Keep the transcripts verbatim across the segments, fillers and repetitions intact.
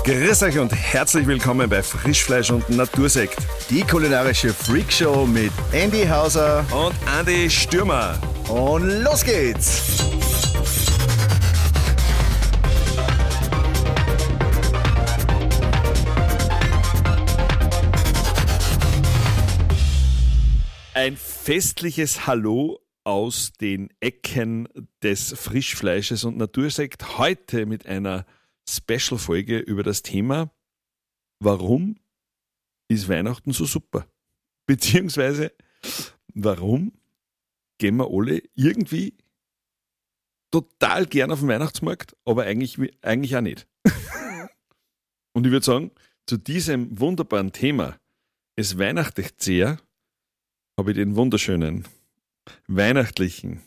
Grüß euch und herzlich willkommen bei Frischfleisch und Natursekt. Die kulinarische Freakshow mit Andy Hauser und Andi Stürmer. Und los geht's! Ein festliches Hallo aus den Ecken des Frischfleisches und Natursekt. Heute mit einer Special-Folge über das Thema, warum ist Weihnachten so super? Beziehungsweise, warum gehen wir alle irgendwie total gern auf den Weihnachtsmarkt, aber eigentlich, eigentlich auch nicht. Und ich würde sagen, zu diesem wunderbaren Thema, es weihnachtlich sehr, habe ich den wunderschönen, weihnachtlichen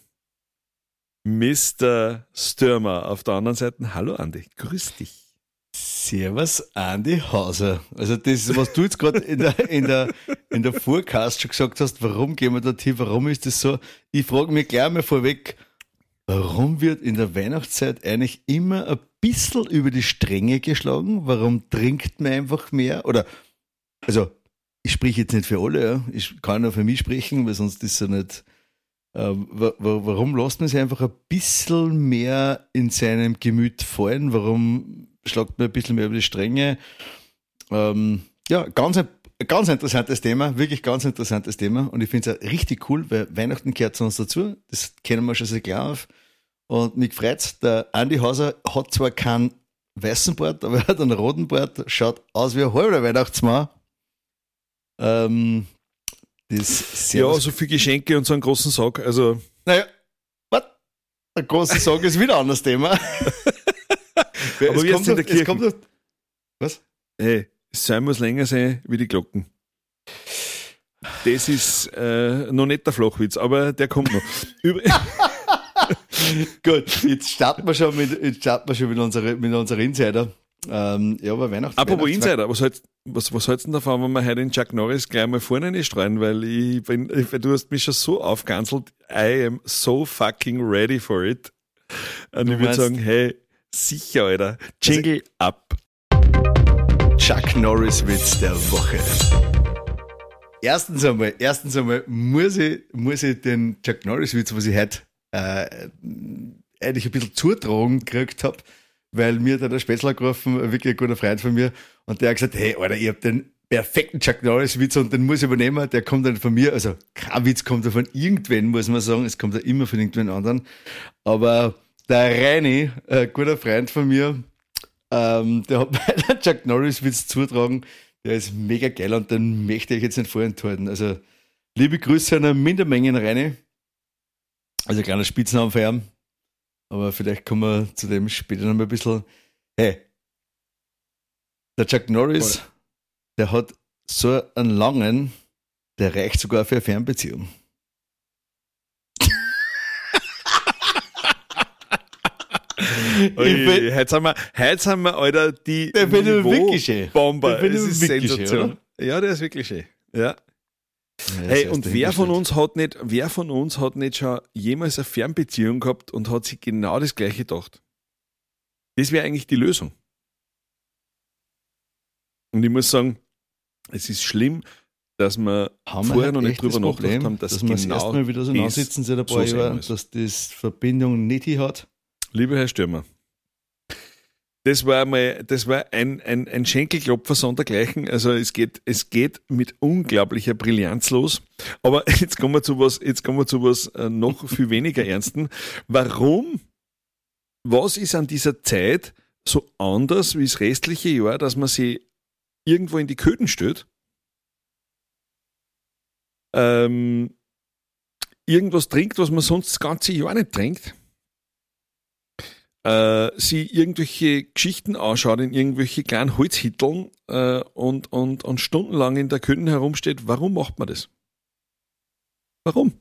Mister Stürmer auf der anderen Seite. Hallo Andi, grüß dich. Servus Andi Hauser. Also das, was du jetzt gerade in der, in der, in der Forecast schon gesagt hast, warum gehen wir da hin, warum ist das so? Ich frage mich gleich mal vorweg, warum wird in der Weihnachtszeit eigentlich immer ein bisschen über die Stränge geschlagen? Warum trinkt man einfach mehr? Oder, also, ich spreche jetzt nicht für alle, ja. Ich kann nur für mich sprechen, weil sonst ist es ja nicht. Äh, wa- wa- warum lässt man sich einfach ein bisschen mehr in seinem Gemüt fallen? Warum schlagt man ein bisschen mehr über die Stränge? Ähm, ja, ganz ein ganz interessantes Thema, wirklich ganz interessantes Thema. Und ich finde es auch richtig cool, weil Weihnachten gehört zu uns dazu. Das kennen wir schon sehr klar auf. Und mich freut's, der Andi Hauser hat zwar keinen weißen Bart, aber er hat einen roten Bart, schaut aus wie ein halber Weihnachtsmann. Ähm, das Ja, so viele Geschenke und so einen großen Sack. Also, Naja, was? Ein großer Sack ist wieder ein anderes Thema. Aber es wir kommt sind in der auf- es Kirche. kommt auf- Was? hey, das Sein muss länger sein wie die Glocken. Das ist äh, noch nicht der Flachwitz, aber der kommt noch. Über Gut, jetzt starten wir schon mit, jetzt starten wir schon mit unserer, mit unserer Insider. Ähm, ja, aber Weihnachts Apropos Weihnachts- Insider, was hältst was, was hältst du denn davon, wenn wir heute den Chuck Norris gleich mal vorne nicht streuen, weil ich bin, weil du hast mich schon so aufganzelt, I am so fucking ready for it. Und Du ich würde meinst- sagen, hey, sicher, Alter, Jingle ab. Chuck Norris Witz der Woche. Erstens einmal, erstens einmal muss ich, muss ich den Chuck Norris Witz, was ich heute äh, eigentlich ein bisschen zutragen gekriegt habe, weil mir da der Spätzler gerufen, ein wirklich ein guter Freund von mir, und der hat gesagt, hey, Alter, ich hab den perfekten Chuck Norris Witz und den muss ich übernehmen, der kommt dann von mir, also kein Witz kommt ja von irgendwen, muss man sagen, es kommt ja immer von irgendwen anderen, aber der Reini, ein guter Freund von mir, ähm, der hat mir den Chuck Norris Witz zutragen, der ist mega geil und den möchte ich jetzt nicht vorenthalten. Also, liebe Grüße an eine Mindermengen Reini. Also, kleiner Spitznamen für ihn. Aber vielleicht kommen wir zu dem später noch mal ein bisschen. Hey, der Chuck Norris, der hat so einen langen, der reicht sogar für eine Fernbeziehung. Ui, bin- heute sind wir, heute sind wir, Alter, die Der finde ich wirklich schön. Bomber. Der finde Es ich ist wirklich Sensation. schön, Ja, der ist wirklich schön. Ja. Ja, Hey, das und heißt, wer von dahingestellt. uns hat nicht, wer von uns hat nicht schon jemals eine Fernbeziehung gehabt und hat sich genau das Gleiche gedacht? Das wäre eigentlich die Lösung. Und ich muss sagen, es ist schlimm, dass wir Haben wir vorher halt noch nicht echt drüber das nachgedacht Problem, haben, dass, dass wir das genau erstmal wieder so das nachsitzen seit ein so paar sein Jahren, muss. dass das Verbindung nicht hin hat. Lieber Herr Stürmer, das war mal, das war ein, ein, ein Schenkelklopfer sondergleichen. Also es geht, es geht mit unglaublicher Brillanz los. Aber jetzt kommen wir zu was, jetzt kommen wir zu was äh, noch viel weniger Ernsten. Warum? Was ist an dieser Zeit so anders wie das restliche Jahr, dass man sie irgendwo in die Köden stellt? Ähm, irgendwas trinkt, was man sonst das ganze Jahr nicht trinkt? Äh, sie irgendwelche Geschichten anschaut in irgendwelche kleinen Holzhitteln äh, und, und, und stundenlang in der Köden herumsteht. Warum macht man das? Warum?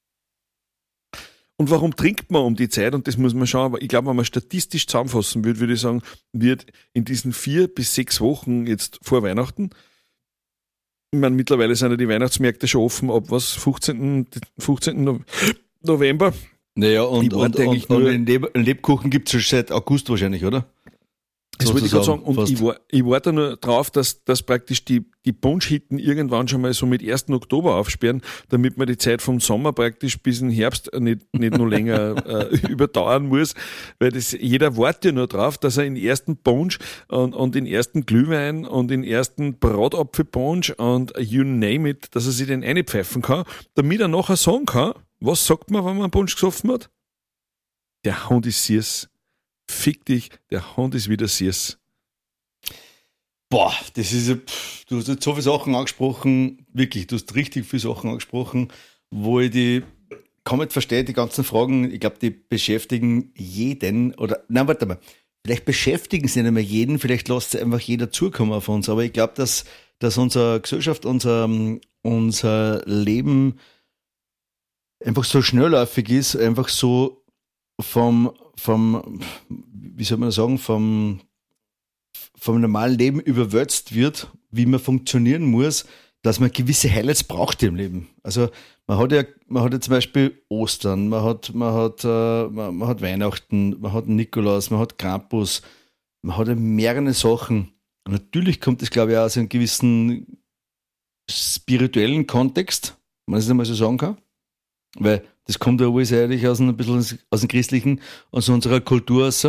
Und warum trinkt man um die Zeit? Und das muss man schauen. Aber ich glaube, wenn man statistisch zusammenfassen würde, würde ich sagen, wird in diesen vier bis sechs Wochen jetzt vor Weihnachten, ich meine, mittlerweile sind ja die Weihnachtsmärkte schon offen, ab was, fünfzehnten fünfzehnten November. Naja, und, Ich warte und, eigentlich und, und nur- den Leb Lebkuchen gibt es schon seit August wahrscheinlich, oder? Das wollte ich gerade sagen. Und fast. ich, war, ich warte nur drauf, dass, dass praktisch die, die Punschhitten irgendwann schon mal so mit ersten Oktober aufsperren, damit man die Zeit vom Sommer praktisch bis in den Herbst nicht, nicht noch länger äh, überdauern muss. Weil das, jeder wartet ja nur drauf, dass er in den ersten Punsch und, und den ersten Glühwein und den ersten Bratapfelpunsch und you name it, dass er sich den einpfeifen kann, damit er nachher sagen kann, was sagt man, wenn man einen Punsch gesoffen hat? Der Hund ist süß. Fick dich, der Hund ist wieder süß. Boah, das ist, pff, du hast jetzt so viele Sachen angesprochen, wirklich, du hast richtig viele Sachen angesprochen, wo ich die kaum nicht verstehe, die ganzen Fragen, ich glaube, die beschäftigen jeden, oder, nein, warte mal, vielleicht beschäftigen sie nicht mehr jeden, vielleicht lässt sie einfach jeder zukommen auf uns, aber ich glaube, dass, dass unsere Gesellschaft, unser, unser Leben einfach so schnellläufig ist, einfach so vom, vom, wie soll man sagen, vom, vom normalen Leben überwältigt wird, wie man funktionieren muss, dass man gewisse Highlights braucht im Leben. Also man hat ja, man hat ja zum Beispiel Ostern, man hat, man hat, äh, man, man hat Weihnachten, man hat Nikolaus, man hat Krampus, man hat ja mehrere Sachen. Und natürlich kommt das, glaube ich, auch aus einem gewissen spirituellen Kontext, wenn man es einmal so sagen kann. Weil das kommt ja alles eigentlich aus ein bisschen aus dem Christlichen, aus unserer Kultur raus.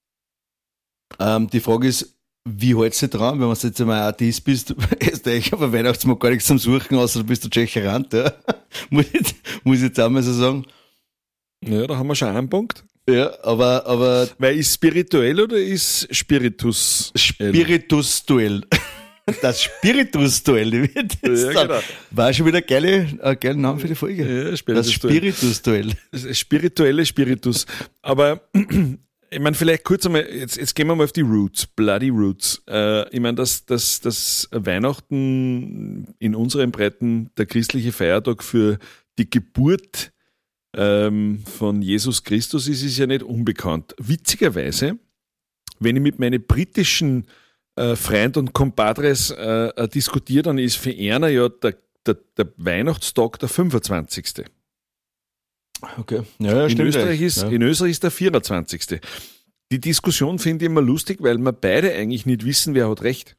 Ähm, die Frage ist, wie hältst du dran, wenn du jetzt einmal Atheist bist, hast du eigentlich auf der Weihnachtsmarkt gar nichts zum Suchen, außer du bist der Tschecherant, ja? muss, ich, muss ich jetzt auch mal so sagen. Ja, da haben wir schon einen Punkt. Ja, aber, aber. Weil ist spirituell oder ist Spiritus? Spiritus-Duell. Das Spiritus-Duell, wird das ja, genau. War schon wieder ein geiler, ein geiler Name für die Folge. Ja, das Spiritus-Duell. Das spirituelle Spiritus. Aber ich meine, vielleicht kurz einmal, jetzt, jetzt gehen wir mal auf die Roots, Bloody Roots. Äh, ich meine, dass, dass, dass Weihnachten in unseren Breiten der christliche Feiertag für die Geburt ähm, von Jesus Christus ist, ist ja nicht unbekannt. Witzigerweise, wenn ich mit meinen britischen äh, Freunden und Compadres äh, diskutiere, dann ist für einer ja der, der, der Weihnachtstag der fünfundzwanzigste Okay. Ja, ja, in, stimmt Österreich ist, ja. in Österreich ist der vierundzwanzigste Die Diskussion finde ich immer lustig, weil wir beide eigentlich nicht wissen, wer hat recht.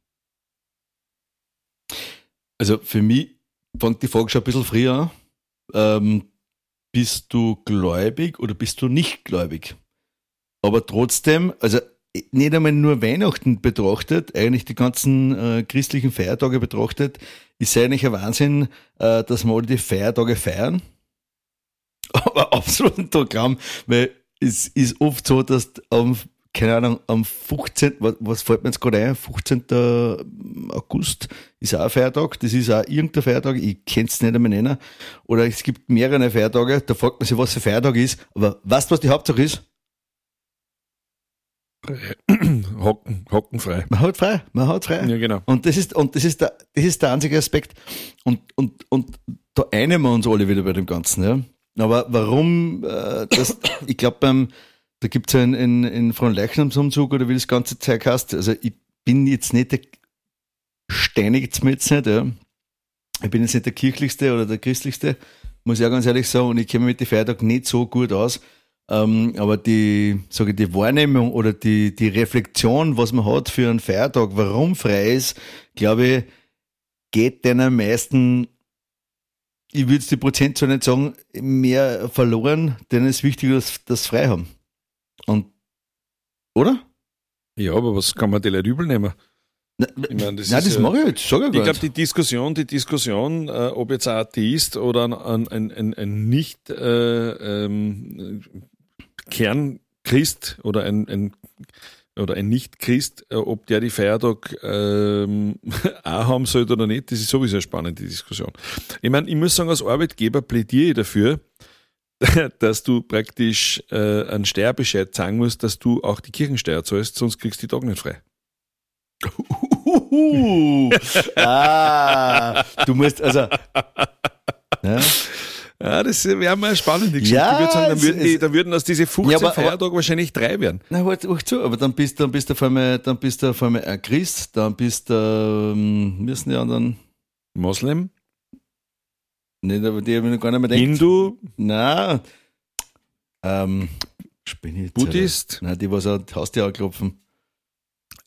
Also für mich fängt die Frage schon ein bisschen früher an. Ähm, bist du gläubig oder bist du nicht gläubig? Aber trotzdem, also nicht einmal nur Weihnachten betrachtet, eigentlich die ganzen äh, christlichen Feiertage betrachtet, ist eigentlich ein Wahnsinn, äh, dass wir alle die Feiertage feiern. Aber absolut ein Programm, weil es ist oft so, dass am, keine Ahnung, am fünfzehnten Was, was fällt mir jetzt gerade ein? fünfzehnten August ist auch ein Feiertag. Das ist auch irgendein Feiertag. Ich kann es nicht einmal nennen. Oder es gibt mehrere Feiertage. Da fragt man sich, was für Feiertag ist. Aber weißt du, was die Hauptsache ist? Hocken, hockenfrei. Man hat frei. Man hat frei. Ja, genau. Und das ist, und das ist der, das ist der einzige Aspekt. Und, und, und da einigen wir uns alle wieder bei dem Ganzen, ja. Aber warum, äh, das, ich glaube, beim, da gibt es ja einen, einen Fronleichnamsumzug oder wie das ganze Zeug heißt. Also, ich bin jetzt nicht der, steinigt's mir jetzt nicht, ja. Ich bin jetzt nicht der kirchlichste oder der christlichste, muss ich auch ganz ehrlich sagen, und ich kenne mich mit den Feiertagen nicht so gut aus. Ähm, aber die, sage ich, die Wahrnehmung oder die, die Reflexion, was man hat für einen Feiertag, warum frei ist, glaube ich, geht den am meisten, ich würde die Prozentzahl nicht sagen, mehr verloren, denn es ist wichtiger, dass, dass sie frei haben. Und, oder? Ja, aber was kann man die Leute übel nehmen? Na, Ich meine, das nein, ist das ja- mache ich jetzt, sag ich Ich gar glaube, nicht. die Diskussion, die Diskussion, äh, ob jetzt ein Atheist oder ein, ein, ein, ein, ein nicht äh, ähm, Kernchrist oder ein, ein oder ein Nicht-Christ, äh, ob der die Feiertag ähm, auch haben sollte oder nicht, das ist sowieso eine spannende Diskussion. Ich meine, ich muss sagen, als Arbeitgeber plädiere ich dafür, dass du praktisch äh, einen Steuerbescheid sagen musst, dass du auch die Kirchensteuer zahlst, sonst kriegst du die Tag nicht frei. Uhuhu. Ah, du musst, also, ja. Ja, das wäre mal eine spannende Geschichte. Ja, ich würde sagen, dann es- würden, die, es- dann würden aus diese fünfzehn Ja, aber- Feiertage wahrscheinlich drei werden. Na, halt, halt zu, aber dann bist du, dann bist du auf einmal, dann bist du auf einmal ein Christ, dann bist du, ähm, müssen die anderen, Moslem, nicht, aber die haben ich gar nicht mehr gedacht. Hindu, Nein, ähm, Spinne, Buddhist, Nein, die, was auch die Haustür anklopfen.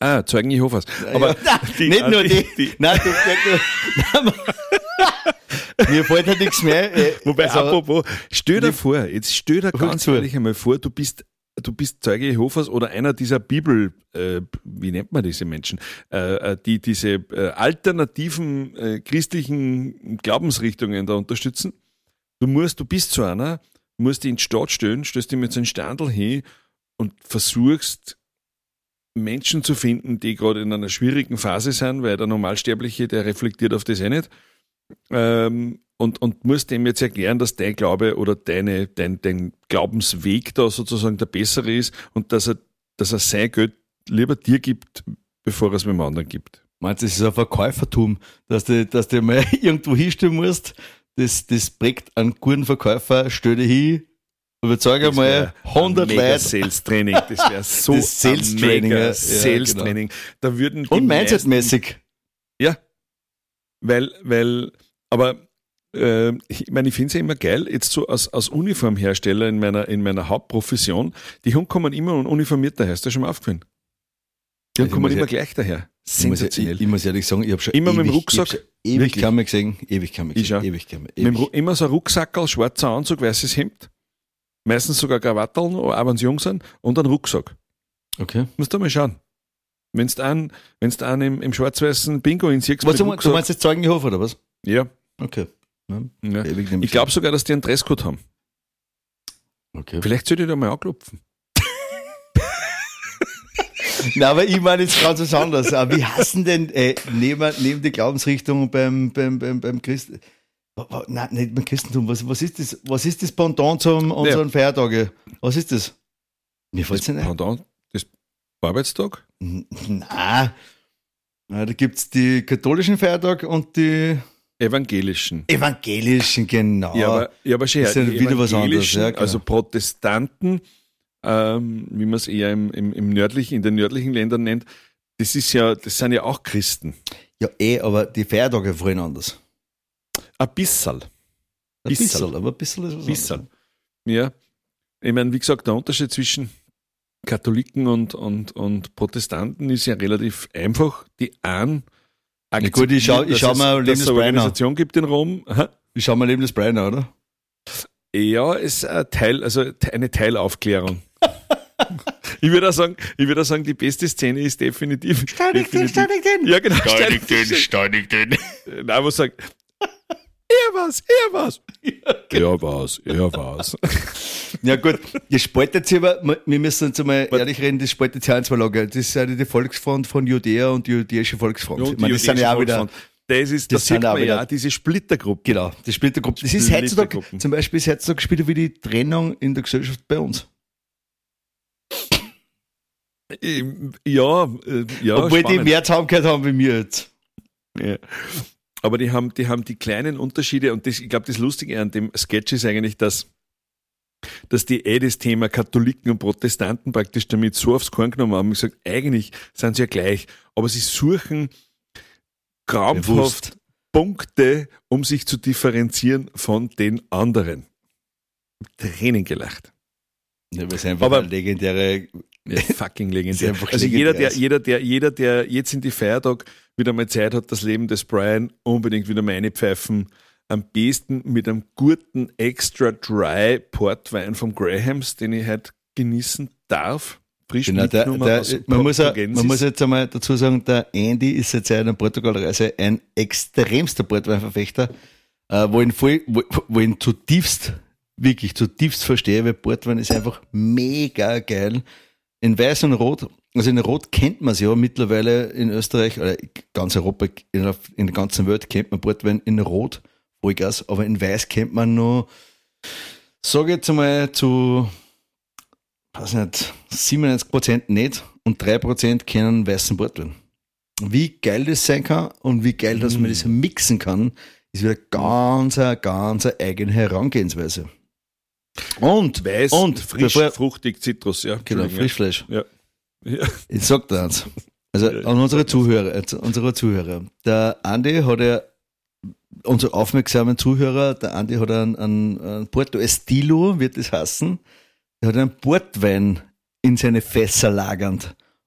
Ah, Zeugen Jehovas. Aber ja, nein, die, nicht nur die. die, die Nein, du, du, du mir fällt ja nichts mehr. Äh, Wobei, also, apropos, stell dir vor, jetzt stell dir ganz zu. ehrlich einmal vor, du bist, du bist Zeuge Jehovas oder einer dieser Bibel, äh, wie nennt man diese Menschen, äh, die diese äh, alternativen äh, christlichen Glaubensrichtungen da unterstützen. Du musst, du bist so einer, musst dich in die Stadt stellen, stellst dich mit so einem Standel hin und versuchst, Menschen zu finden, die gerade in einer schwierigen Phase sind, weil der Normalsterbliche, der reflektiert auf das eh nicht. Ähm, und, und musst dem jetzt erklären, dass dein Glaube oder deine, dein, dein Glaubensweg da sozusagen der bessere ist und dass er, dass er sein Geld lieber dir gibt, bevor er es mit dem anderen gibt. Meinst du, das ist ein Verkäufertum, dass du, dass du mal irgendwo hinstellen musst? Das, das prägt einen guten Verkäufer, stell dich hin, überzeuge mal hundert Leute. Sales-Training, das wäre so das Sales-Training, mega ja, Sales-Training. Da würden die und meisten- Mindset-mäßig. Ja, weil, weil, aber äh, ich meine, ich finde es ja immer geil, jetzt so als, als Uniformhersteller in meiner, in meiner Hauptprofession, die Hunde kommen immer uniformiert daher, ist das schon mal aufgefallen? Die Hunde Also kommen ich muss immer ja- gleich daher. Ich muss, Sensationell. ich, ich muss ehrlich sagen, ich habe schon Immer ewig, mit dem Rucksack? ich hab schon ewig Wirklich? kaum mehr gesehen, ewig kaum mehr Ich gesehen, schau. ewig kaum mehr, Mit dem, ewig. Ru- immer so ein Rucksackerl, schwarzer Anzug, weißes Hemd, meistens sogar Krawatteln, auch wenn sie jung sind, und ein Rucksack. Okay. Musst du mal schauen. Wenn du einen, wenn's einen im, im schwarz-weißen Bingo in siehst, Was, mit du, du Rucksack, meinst jetzt Zeugen Jehova oder was? ja, Okay. Ja, ja. ewig nehme Ich glaube sogar, dass die einen Dresscode haben. Okay. Vielleicht sollte ich da mal anklopfen. Nein, aber ich meine jetzt ganz was anderes. Aber wie hassen denn äh, neben, neben der Glaubensrichtung beim, beim, beim, beim Christ... Nein, nicht beim Christentum. Was, was, ist das, was ist das Pendant zu unseren Feiertagen? Was ist das? Mir fällt es nicht ein. Pendant, das Arbeitstag? N- Nein. Na, da gibt es die katholischen Feiertage und die Evangelischen. evangelischen, genau. Ja, aber, ja, aber schon, Das ist ja die wieder was anderes, Evangelischen, ja, genau. also Protestanten, ähm, wie man es eher im, im, im nördlichen, in den nördlichen Ländern nennt, das ist ja, das sind ja auch Christen. Ja, eh, aber die Feiertage fallen anders. Ein bisschen. Ein Bisschen. bisschen, aber ein bisschen ist was Bisschen. anderes. Ja. Ich meine, wie gesagt, der Unterschied zwischen Katholiken und, und, und Protestanten ist ja relativ einfach. Die einen Ja, gut, ich schau- ich dass schau es- mal dass Leben es des eine Brian an. Organisation gibt in Rom. Aha. Ich schau mal Leben des Brian an, oder? Ja, ist ein Teil, also eine Teilaufklärung. Ich würde auch sagen, ich würde auch sagen, die beste Szene ist definitiv. Steinig den, definitiv- steinig den. Ja, genau. Steinig den, steinig den. Nein, was sagt, er war's, er war's. Er war's, er war's. Ja gut, das spaltet sich aber, wir müssen uns einmal ehrlich reden, das spaltet sich auch in zwei Lager. Das ist ja die Volksfront von Judäa und die jüdische Volksfront. Und Ich meine, die das sind ja auch wieder, Volksfront. Das ist, das das sind sieht auch man wieder- ja, diese Splittergruppe. genau, die Splittergruppe. Das ist heutzutage, Splittergruppen. zum Beispiel ist heutzutage später wie die Trennung in der Gesellschaft bei uns. Ähm, Ja, äh, ja. Obwohl die spannend. mehr Zusammenhalt haben wie wir jetzt. Ja. Aber die haben, die haben die kleinen Unterschiede und das, ich glaube, das Lustige an dem Sketch ist eigentlich, dass, dass die eh das Thema Katholiken und Protestanten praktisch damit so aufs Korn genommen haben und gesagt, eigentlich sind sie ja gleich, aber sie suchen krampfhaft Bewusst. Punkte, um sich zu differenzieren von den anderen. Tränen gelacht. Ja, weil es einfach Aber- eine legendäre, Ja, fucking Ist legendär. einfach Also jeder legendär. der, jeder, der, jeder, der jetzt in die Feiertag wieder mal Zeit hat, das Leben des Brian unbedingt wieder mal reinpfeifen. Am besten mit einem guten Extra Dry Portwein vom Grahams, den ich heute genießen darf. Frisch genau, der, mitgenommen der, aus man, muss ja, Portugensis. man muss jetzt einmal dazu sagen, der Andy ist seit seiner Portugalreise ein extremster Portweinverfechter, äh, wo, ihn voll, wo, wo ihn zutiefst, wirklich zutiefst verstehe, weil Portwein ist einfach mega geil. In Weiß und Rot, also in Rot kennt man es ja mittlerweile in Österreich, oder ganz Europa, in der, in der ganzen Welt kennt man Portwein in Rot, Vollgas, aber in Weiß kennt man nur, sage ich jetzt einmal zu, weiß nicht, siebenundneunzig Prozent nicht und drei Prozent kennen weißen Portwein. Wie geil das sein kann und wie geil, dass man das mixen kann, ist wieder ganz, eine, ganz eine eigene Herangehensweise. Und, Weiß, und frisch, bevor- fruchtig, Zitrus, ja. genau, Entschuldigung, Frischfleisch. Ja. Ja. Ich sag dir eins. Also an unsere Zuhörer, äh, unsere Zuhörer. Der Andi hat ja, unser aufmerksamen Zuhörer, der Andi hat einen, einen, einen Porto Estilo, wird das heißen. Er hat einen Portwein in seine Fässer lagernd.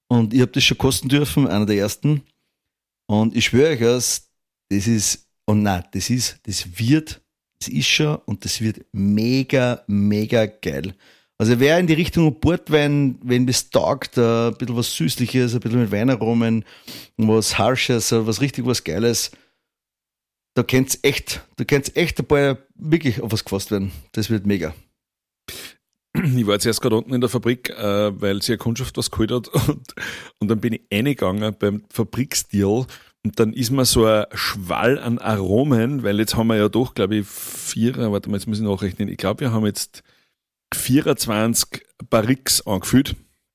und ich habe das schon kosten dürfen, einer der ersten. Und ich schwöre euch das, das ist, und nein, das ist, das wird, das ist schon und das wird mega, mega geil. Also wer in die Richtung Portwein, wenn das taugt, ein bisschen was Süßliches, ein bisschen mit Weinaromen, was Harsches, was richtig was Geiles, da könnt's echt, da könnt's echt ein paar wirklich auf was gefasst werden. Das wird mega. Ich war jetzt erst gerade unten in der Fabrik, äh, weil sie eine Kundschaft was geholt hat und, und dann bin ich reingegangen beim Fabriksdeal und dann ist mir so ein Schwall an Aromen, weil jetzt haben wir ja doch, glaube ich, vier, warte mal, jetzt muss ich nachrechnen, ich glaube, wir haben jetzt vierundzwanzig Barriques angefüllt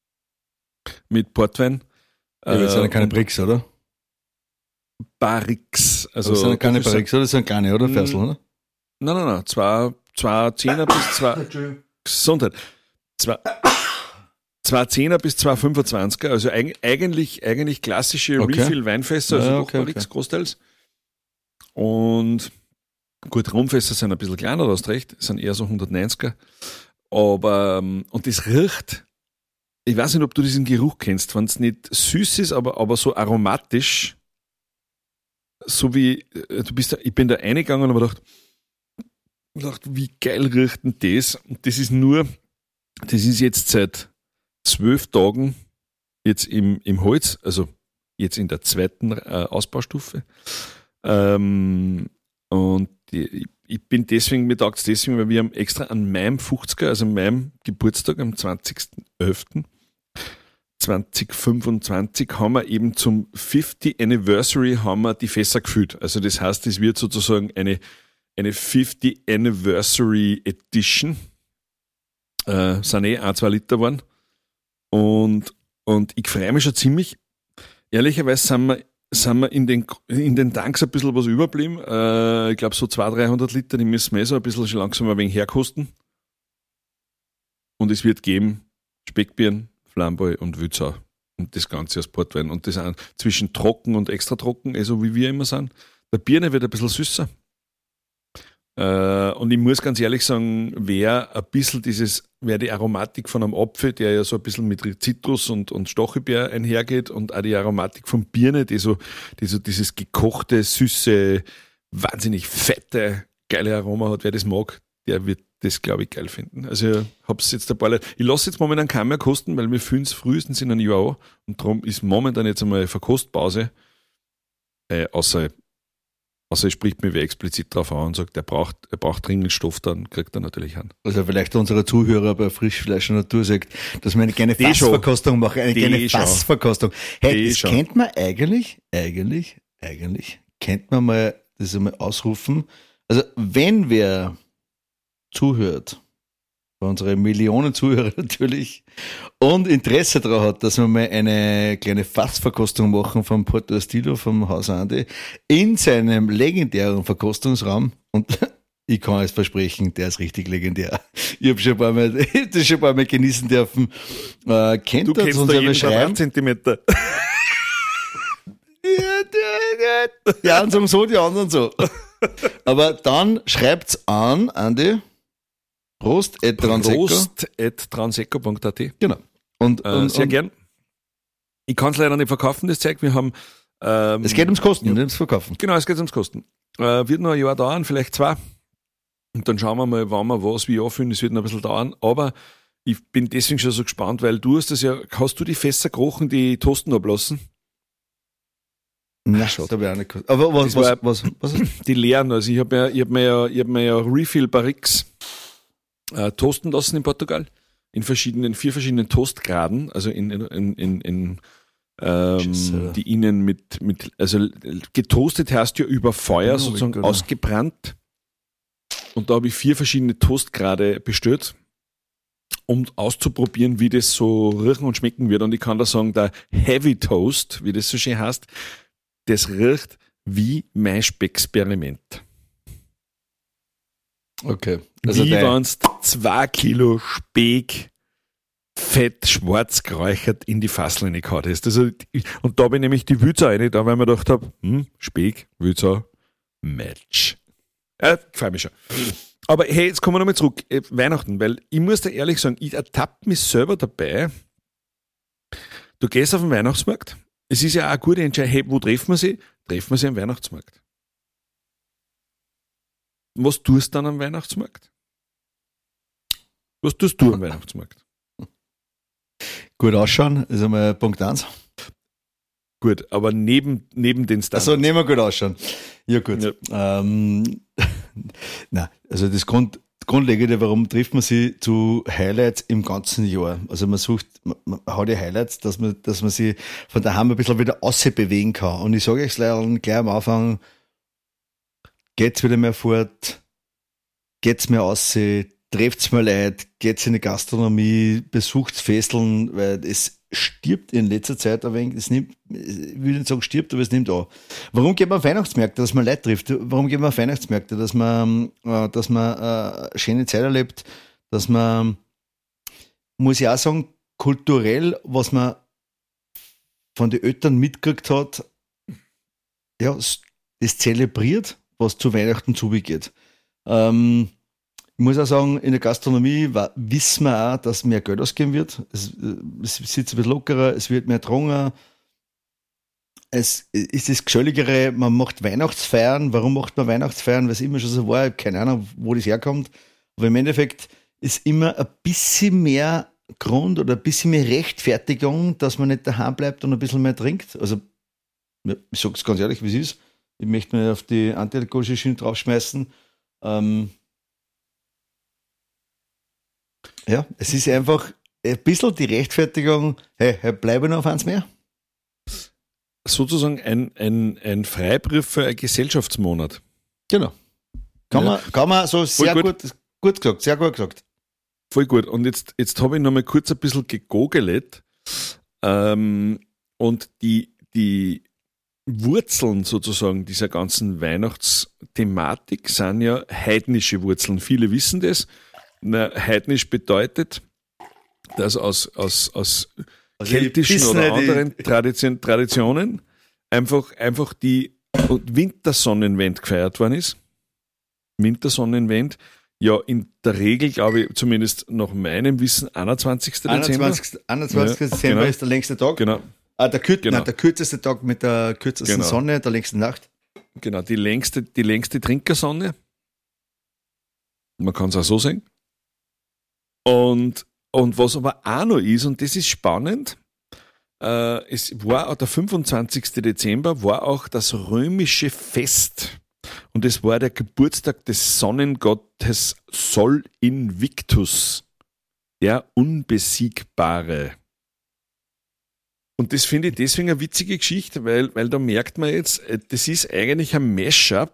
mit Portwein. Ja, das sind ja keine und Brix, oder? Barriques. Also, das sind ja keine das ist- Barriques, oder? Das sind keine, oder? Mm. Fersel, oder? Nein, nein, nein, zwei, zwei Zehner bis zwei, Gesundheit. Zwei, zwei Zehner bis zwei fünfundzwanziger, also eig- eigentlich, eigentlich klassische Okay. Refill-Weinfässer, also Ja, doch okay, Barriques okay. großteils. Und gut, Rumfässer sind ein bisschen kleiner, du hast recht, sind eher so hundertneunziger. Aber, ähm, und das riecht, ich weiß nicht, ob du diesen Geruch kennst, wenn es nicht süß ist, aber, aber so aromatisch, so wie, äh, du bist da, ich bin da reingegangen und habe gedacht, gedacht, wie geil riecht denn das? Und das ist nur, das ist jetzt seit zwölf Tagen jetzt im, im Holz, also jetzt in der zweiten äh, Ausbaustufe. Ähm, und die, ich bin deswegen, mir taugt es deswegen, weil wir haben extra an meinem fünfziger, also an meinem Geburtstag am zwanzigsten elften zweitausendfünfundzwanzig haben wir eben zum fünfzigsten Anniversary haben wir die Fässer gefüllt. Also das heißt, es wird sozusagen eine, eine fünfzigsten Anniversary Edition. Äh, sind eh ein, zwei Liter geworden. Und, und ich freue mich schon ziemlich. Ehrlicherweise sind wir, sind wir in den, in den Tanks ein bisschen was überblieben. Äh, ich glaube, so zweihundert, dreihundert Liter, die müssen wir eh so ein bisschen schon langsam ein wenig herkosten. Und es wird geben Speckbirnen, Flamboy und Wützau. Und das Ganze als Portwein. Und das auch zwischen trocken und extra trocken, eh so wie wir immer sind. Der Birne wird ein bisschen süßer. Äh, und ich muss ganz ehrlich sagen, wer ein bisschen dieses, wer die Aromatik von einem Apfel, der ja so ein bisschen mit Zitrus und, und Stachelbeer einhergeht, und auch die Aromatik von Birne, die so, die so dieses gekochte, süße, wahnsinnig fette, geile Aroma hat, wer das mag, der wird das, glaube ich, geil finden. Also ich hab's jetzt ein paar Leute, ich lasse jetzt momentan keinen mehr kosten, weil wir fühlen es frühestens in einem Jahr an, und darum ist momentan jetzt einmal eine Verkostpause, äh, außer Außer er spricht mir wer explizit drauf an und sagt, er braucht, er braucht dringend Stoff, dann kriegt er natürlich an. Also vielleicht unsere Zuhörer bei Frischfleisch und Natur sagt, dass wir eine kleine Die schon. Fassverkostung machen, eine Die kleine schon. Fassverkostung. Hey, Die das schon. kennt man eigentlich, eigentlich, eigentlich, kennt man mal, das einmal ausrufen. Also wenn wer zuhört, bei unseren Millionen Zuhörer natürlich, und Interesse daran hat, dass wir mal eine kleine Fassverkostung machen vom Porto Estilo, vom Haus Andi, in seinem legendären Verkostungsraum, und ich kann es versprechen, der ist richtig legendär. Ich habe schon ein paar Mal, ich hab das schon ein paar Mal genießen dürfen. Äh, kennt Du ihr kennst uns da einmal jeden schreiben? Zentimeter. Die einen sagen so, die anderen so. Aber dann schreibt's an, Andi, Prost, et Transeco. Prost at transeco punkt at. Äh, Genau. Und, und, sehr und gern. Ich kann es leider nicht verkaufen, das Zeug. Wir haben. Ähm, es geht ums Kosten, ja. nicht ums Verkaufen. Genau, es geht ums Kosten. Äh, wird noch ein Jahr dauern, vielleicht zwei. Und dann schauen wir mal, wann wir was wie anfühlen. Es wird noch ein bisschen dauern. Aber ich bin deswegen schon so gespannt, weil du hast das ja, hast du die Fässer gerochen, die Toasten ablassen? Na, da habe ich auch nicht gewusst. Aber was, Das was, war- was, was, was? Die leeren. Also ich habe ja, ich hab mir ja, ich hab mir ja Refill Barriques äh, toasten lassen in Portugal. In verschiedenen, vier verschiedenen Toastgraden. Also in, in, in, in, in Scheiße. ähm, die innen mit, mit, also getoastet heißt ja über Feuer Oh, sozusagen wie gut. ausgebrannt. Und da habe ich vier verschiedene Toastgrade bestellt, um auszuprobieren, wie das so riechen und schmecken wird. Und ich kann da sagen, der Heavy Toast, wie das so schön heißt, das riecht wie Maischexperiment. Okay. Also wie der, wenn du zwei Kilo Speck fett schwarz geräuchert in die Fassel reingehauen hast. Also, und da habe ich nämlich die Wützau rein, da weil ich mir gedacht habe, hm, Speck, Wützau, Match. Äh, gefällt mich schon. Aber hey, jetzt kommen wir nochmal zurück. Äh, Weihnachten, weil ich muss da ehrlich sagen, ich ertappe mich selber dabei, du gehst auf den Weihnachtsmarkt. Es ist ja auch eine gute Entscheidung. Hey, wo treffen wir sie? Treffen wir sie am Weihnachtsmarkt. Was tust du dann am Weihnachtsmarkt? Was tust du am Weihnachtsmarkt? Gut ausschauen, ist einmal Punkt eins. Gut, aber neben, neben den Standards. Also nehmen wir gut ausschauen. Ja, gut. Ja. Ähm, nein, also das Grund, Grundlegende, warum trifft man sie zu Highlights im ganzen Jahr? Also man sucht, man, man hat ja Highlights, dass man, dass man sie von daheim ein bisschen wieder außerbewegen kann. Und ich sage euch gleich am Anfang, geht's wieder mehr fort, geht's mehr aus, trefft's mal Leute, geht's in die Gastronomie, besucht's Festeln, weil es stirbt in letzter Zeit ein wenig, es nimmt, ich will nicht sagen stirbt, aber es nimmt an. Warum geht man auf Weihnachtsmärkte, dass man Leute trifft? Warum geht man auf Weihnachtsmärkte, dass man, äh, dass man äh, eine schöne Zeit erlebt, dass man, muss ich auch sagen, kulturell, was man von den Eltern mitgekriegt hat, ja, das zelebriert, was zu Weihnachten zugeht. Ähm, Ich muss auch sagen, in der Gastronomie war, wissen wir auch, dass mehr Geld ausgeben wird. Es, es sitzt ein bisschen lockerer, es wird mehr getrunken. Es ist das Geschölligere, man macht Weihnachtsfeiern. Warum macht man Weihnachtsfeiern? Weil es immer schon so war, ich habe keine Ahnung, wo das herkommt. Aber im Endeffekt ist immer ein bisschen mehr Grund oder ein bisschen mehr Rechtfertigung, dass man nicht daheim bleibt und ein bisschen mehr trinkt. Also, ich sage es ganz ehrlich, wie es ist. Ich möchte mir auf die antialkoholische Schiene draufschmeißen. Ähm, Ja, es ist einfach ein bisschen die Rechtfertigung, hey, hey bleibe noch auf eins mehr. Sozusagen ein, ein, ein Freibrief für einen Gesellschaftsmonat. Genau. Kann, Ja. man, kann man so sehr gut. gut, gut gesagt, sehr gut gesagt. Voll gut. Und jetzt, jetzt habe ich noch mal kurz ein bisschen gegoogelt. Ähm, und die, die Wurzeln sozusagen dieser ganzen Weihnachtsthematik sind ja heidnische Wurzeln. Viele wissen das. Na, heidnisch bedeutet, dass aus, aus, aus Also keltischen die oder Bissene, die- anderen Tradition, Traditionen einfach, einfach die Wintersonnenwende gefeiert worden ist. Wintersonnenwende, ja in der Regel, glaube ich, zumindest nach meinem Wissen, einundzwanzigsten Dezember. einundzwanzigsten einundzwanzigsten Ja, Dezember genau. ist der längste Tag. Genau, Ah, der, kür Genau. nein, der kürzeste Tag mit der kürzesten Genau. Sonne, der längsten Nacht. genau, die längste, die längste Trinkersonne. Man kann es auch so sehen. Und, und was aber auch noch ist, und das ist spannend, äh, es war auch der fünfundzwanzigsten Dezember, war auch das römische Fest. Und es war der Geburtstag des Sonnengottes Sol Invictus, der Unbesiegbare. Und das finde ich deswegen eine witzige Geschichte, weil, weil da merkt man jetzt, äh, das ist eigentlich ein Mashup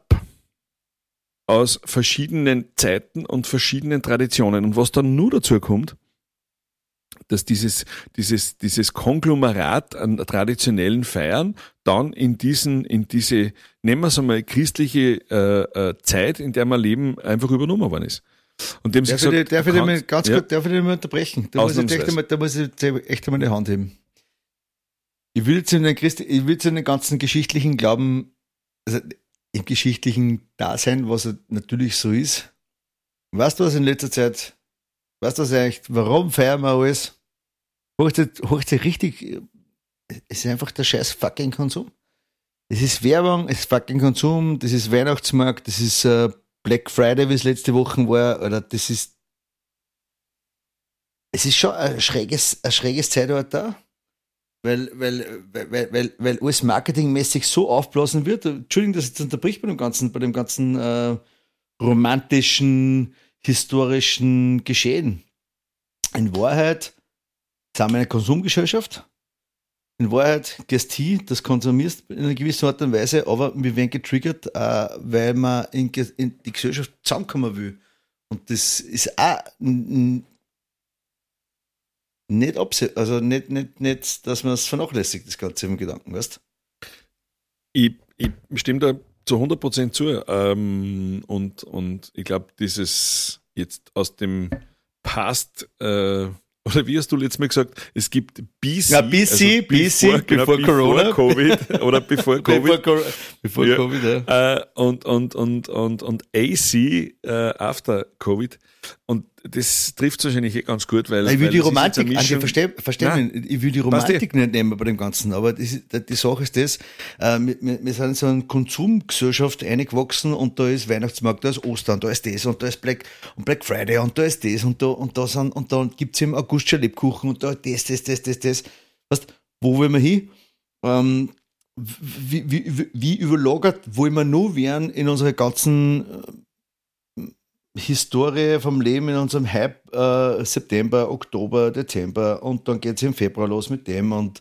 aus verschiedenen Zeiten und verschiedenen Traditionen. Und was dann nur dazu kommt, dass dieses, dieses, dieses Konglomerat an traditionellen Feiern dann in diesen, in diese, nennen wir es einmal, christliche äh, äh, Zeit, in der wir leben, einfach übernommen worden ist. Und dem sie Darf ich, gesagt, dir- darf ich du dir mal kannst- ganz ja, kurz, darf ich dir mal unterbrechen? Da muss ich, echt Ausnahmsweise. einmal, da muss ich jetzt echt einmal die Hand heben. Ich will jetzt in den, Christi, ich will jetzt in den ganzen geschichtlichen Glauben, also im geschichtlichen Dasein, was natürlich so ist. Weißt du, was in letzter Zeit, weißt du was eigentlich, warum feiern wir alles? Hocht ihr richtig, es ist einfach der scheiß fucking Konsum. Es ist Werbung, es ist fucking Konsum, das ist Weihnachtsmarkt, das ist äh, Black Friday, wie es letzte Woche war, oder das ist, es ist schon ein schräges, ein schräges Zeitalter, weil, weil, weil, weil, weil, weil alles marketingmäßig so aufblasen wird. Entschuldigung, dass ich jetzt unterbricht bei dem ganzen, bei dem ganzen äh, romantischen, historischen Geschehen. In Wahrheit sind wir eine Konsumgesellschaft. In Wahrheit gehst hin, das konsumierst in einer gewissen Art und Weise, aber wir werden getriggert, äh, weil man in, Ge- in die Gesellschaft zusammenkommen will. Und das ist auch n- n- nicht abse also nicht, nicht, nicht, dass man es vernachlässigt, das Ganze im Gedanken, weißt Ich, ich stimme da zu hundert Prozent zu. Ähm, und, und ich glaube, dieses jetzt aus dem Past, äh, oder wie hast du letztes Mal gesagt, es gibt B C, Ja, B C, B C, bevor, genau, bevor Corona. Covid oder bevor Covid. Bevor, bevor Ja. Covid, ja. Äh, und, und, und, und, und A C, äh, after Covid. und das trifft es wahrscheinlich eh ganz gut, weil. Ich will weil die es ist jetzt Romantik, eine Andi, Mischung- versteh, versteh Nein. mich, ich will die Passt Romantik nicht nehmen bei dem Ganzen, aber das, ist- die Sache ist das, äh, wir, wir wir sind in so eine Konsumgesellschaft eingewachsen und da ist Weihnachtsmarkt, da ist Ostern, da ist das und da ist Black, und Black Friday und da ist das und da, und da sind, und da gibt's im August schon Lebkuchen und da das, das, das, das, das. Weißt, wo wollen wir hin? Ähm, wie, wie, wie, wie überlagert wollen wir noch werden in unserer ganzen äh, Historie vom Leben, in unserem Hype, äh, September, Oktober, Dezember und dann geht es im Februar los mit dem und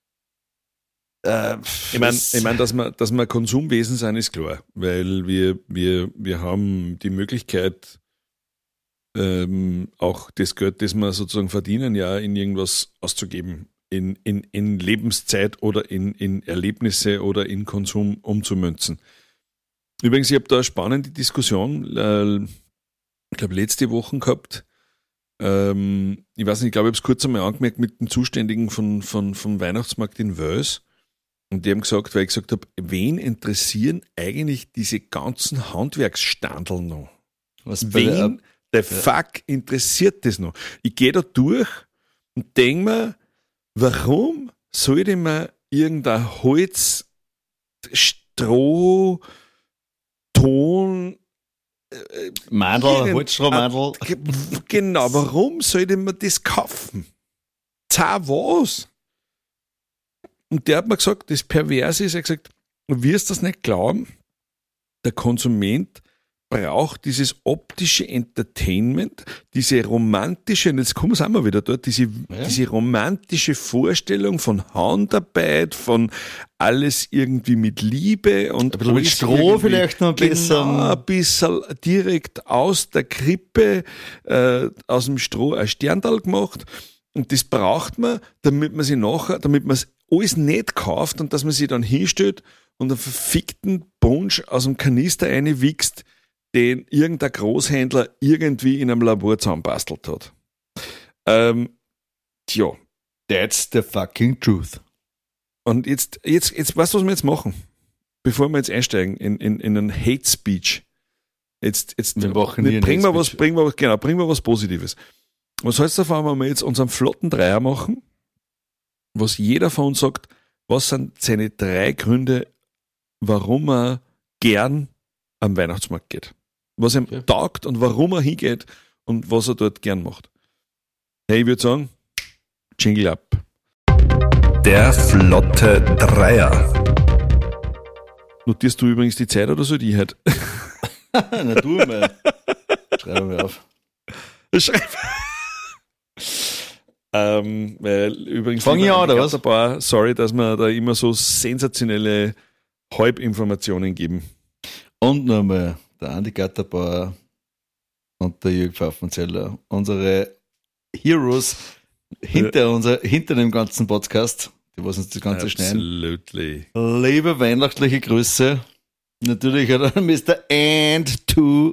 äh, Ich meine, es- ich mein, dass wir, dass wir Konsumwesen sind, ist klar, weil wir, wir, wir haben die Möglichkeit, ähm, auch das Geld, das wir sozusagen verdienen, ja, in irgendwas auszugeben, in, in, in Lebenszeit oder in, in Erlebnisse oder in Konsum umzumünzen. Übrigens, ich habe da eine spannende Diskussion, äh, ich glaube, letzte Woche gehabt. Ähm, ich weiß nicht, ich glaube, ich habe es kurz einmal angemerkt mit dem Zuständigen von, von, vom Weihnachtsmarkt in Wels. Und die haben gesagt, weil ich gesagt habe, wen interessieren eigentlich diese ganzen Handwerksstandel noch? was bei der, Wen the fuck interessiert das noch? Ich gehe da durch und denke mir, warum sollte man irgendein Holz, Stroh, Ton, Mandel, irgend- Holzstrohmandel. Ge- Genau, warum sollte man das kaufen? Zah was? Und der hat mir gesagt, das Perverse ist, er hat gesagt, du wirst das nicht glauben, der Konsument braucht dieses optische Entertainment, diese romantische, und jetzt kommen wir wieder dort, diese, Ja. diese romantische Vorstellung von Handarbeit, von alles irgendwie mit Liebe und Ein bisschen mit alles Stroh irgendwie- vielleicht noch ein bisschen. Genau, ein bisschen direkt aus der Krippe, äh, aus dem Stroh ein Sterndal gemacht. Und das braucht man, damit man sich nachher, damit man es alles nicht kauft und dass man sich dann hinstellt und einen verfickten Punsch aus dem Kanister reinwichst, den irgendein Großhändler irgendwie in einem Labor zusammenbastelt hat. Ähm, tja, That's the fucking truth. und jetzt, jetzt, jetzt weißt du, was wir jetzt machen? Bevor wir jetzt einsteigen in, in, in einen Hate Speech. Jetzt, jetzt Wir machen nie einen bringen wir Hate was, Speech. bringen wir was, genau, bringen wir was Positives. Was heißt davon, wenn wir jetzt unseren flotten Dreier machen, was jeder von uns sagt, was sind seine drei Gründe, warum er gern am Weihnachtsmarkt geht? Was ihm Okay. taugt und warum er hingeht und was er dort gern macht. Hey, ich würde sagen, Jingle up. Der flotte Dreier. Notierst du übrigens die Zeit oder so die halt? Na du mal. Schreiben wir auf. Schreib. ähm, weil übrigens, Fang ich lieber an, Andi oder was? Gatterbauer, sorry, dass wir da immer so sensationelle Halbinformationen geben. Und nochmal der Andi Gatterbauer und der Jürg Pfaffenzeller, unsere Heroes hinter, unser, hinter dem ganzen Podcast, die was uns das Ganze schneiden. Absolutely. Liebe weihnachtliche Grüße. Natürlich hat er Mister And Two.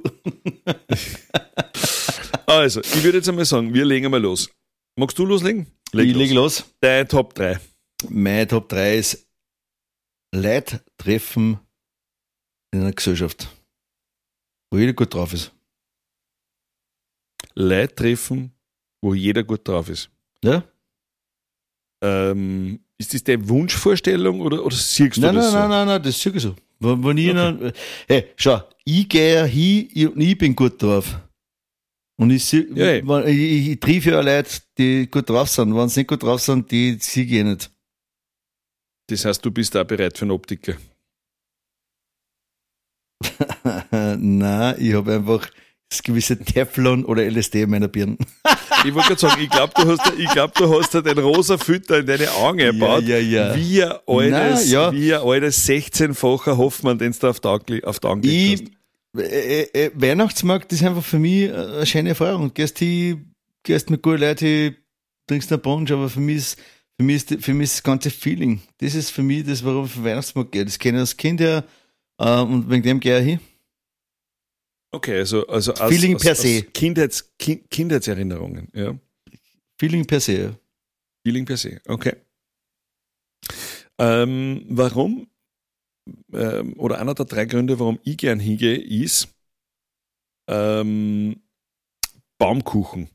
Also, ich würde jetzt einmal sagen, wir legen mal los. Magst du loslegen? Ich lege los. Dein Top drei. Mein Top drei ist Leute treffen in einer Gesellschaft, wo jeder gut drauf ist. Leute treffen, wo jeder gut drauf ist. Ja? Ähm, ist das deine Wunschvorstellung oder, oder siehst du Nein, das nein, so? nein, nein, nein, das ist so. Wenn, wenn ich okay. Hey, schau, ich gehe hin ich, und ich bin gut drauf. Und ich, sehe, Ja, ey. wenn, ich, ich, ich treffe ja Leute, die gut drauf sind. Wenn sie nicht gut drauf sind, die sehe ich eh nicht. Das heißt, du bist auch bereit für einen Optiker. Nein, ich habe einfach das gewisse Teflon oder L S D in meiner Birne. Ich wollte gerade sagen, ich glaube, du hast, ich glaub, du hast halt einen rosa Filter in deine Augen eingebaut. ja, ja. Wie ein altes, Nein, ja. wie ein altes sechzehnfacher Hoffmann, den du auf die Augen, auf die Augen gelegt Ich, äh, äh, Weihnachtsmarkt ist einfach für mich eine schöne Erfahrung. Du gehst hin, gehst mit guten Leuten hin, trinkst einen Punsch, aber für mich ist, für mich ist, für mich ist das ganze Feeling. Das ist für mich das, warum ich für Weihnachtsmarkt gehe. Das kenne ich als Kind ja, äh, und wegen dem gehe ich hin. Okay, also, also aus, Feeling aus, per aus se. Kindheits, kind, Kindheitserinnerungen, ja. Feeling per se. Ja. Feeling per se, okay. Ähm, warum, ähm, oder einer der drei Gründe, warum ich gern hingehe, ist, ähm, Baumkuchen.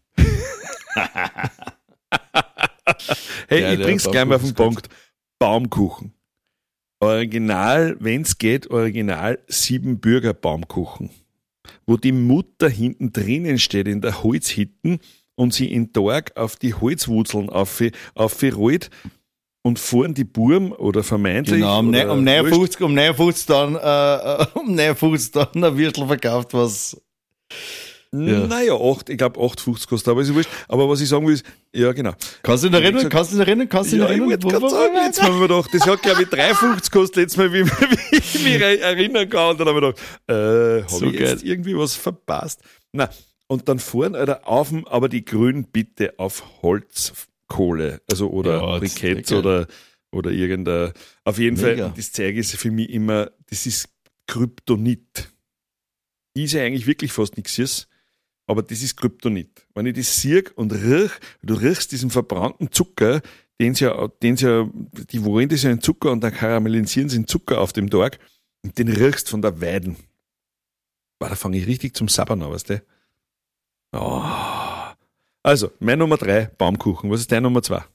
Hey, Ja, ich der bring's gleich mal auf den Baumkuchen ist Punkt. Baumkuchen. Original, wenn's geht, original Siebenbürger Baumkuchen. Wo die Mutter hinten drinnen steht in der Holzhitten und sie in Tag auf die Holzwurzeln aufrollt und vorn die Burm oder vermeintlich. Genau, um, oder ne, um neunundfünfzig, um neunundfünfzig dann, äh, um neunundfünfzig dann ein Würstel verkauft, was. Ja. Naja, acht, ich glaube achtundfünfzig kostet, aber ist wurscht. Aber was ich sagen will, ist, ja genau. Kannst du dich erinnern? gesagt, Kannst du dich erinnern? Kannst du dich Ja, ich erinnern? wollte gerade sagen, jetzt haben wir gedacht, das hat glaube ich drei fünfzig gekostet, letztes Mal, wie, wie ich mich erinnern kann. Und dann haben wir gedacht, äh, habe So ich jetzt geil. irgendwie was verpasst? Na, und dann vorn, Alter, auf dem, aber die grünen bitte auf Holzkohle, also oder Ja, das ist Briketts lecker. oder, oder irgendein, auf jeden Mega. Fall, das zeige ich für mich immer, das ist Kryptonit. Ist ja eigentlich wirklich fast nichts ist, aber das ist Kryptonit. Wenn ich das sehe und riech, du riechst diesen verbrannten Zucker, den sie ja, den sie ja, die wollen das ja in Zucker und dann karamellisieren sie in Zucker auf dem Tag und den riechst von der Weiden. Boah, da fange ich richtig zum Sabbern an, weißt du? Oh. Also, mein Nummer drei, Baumkuchen. Was ist dein Nummer zwei?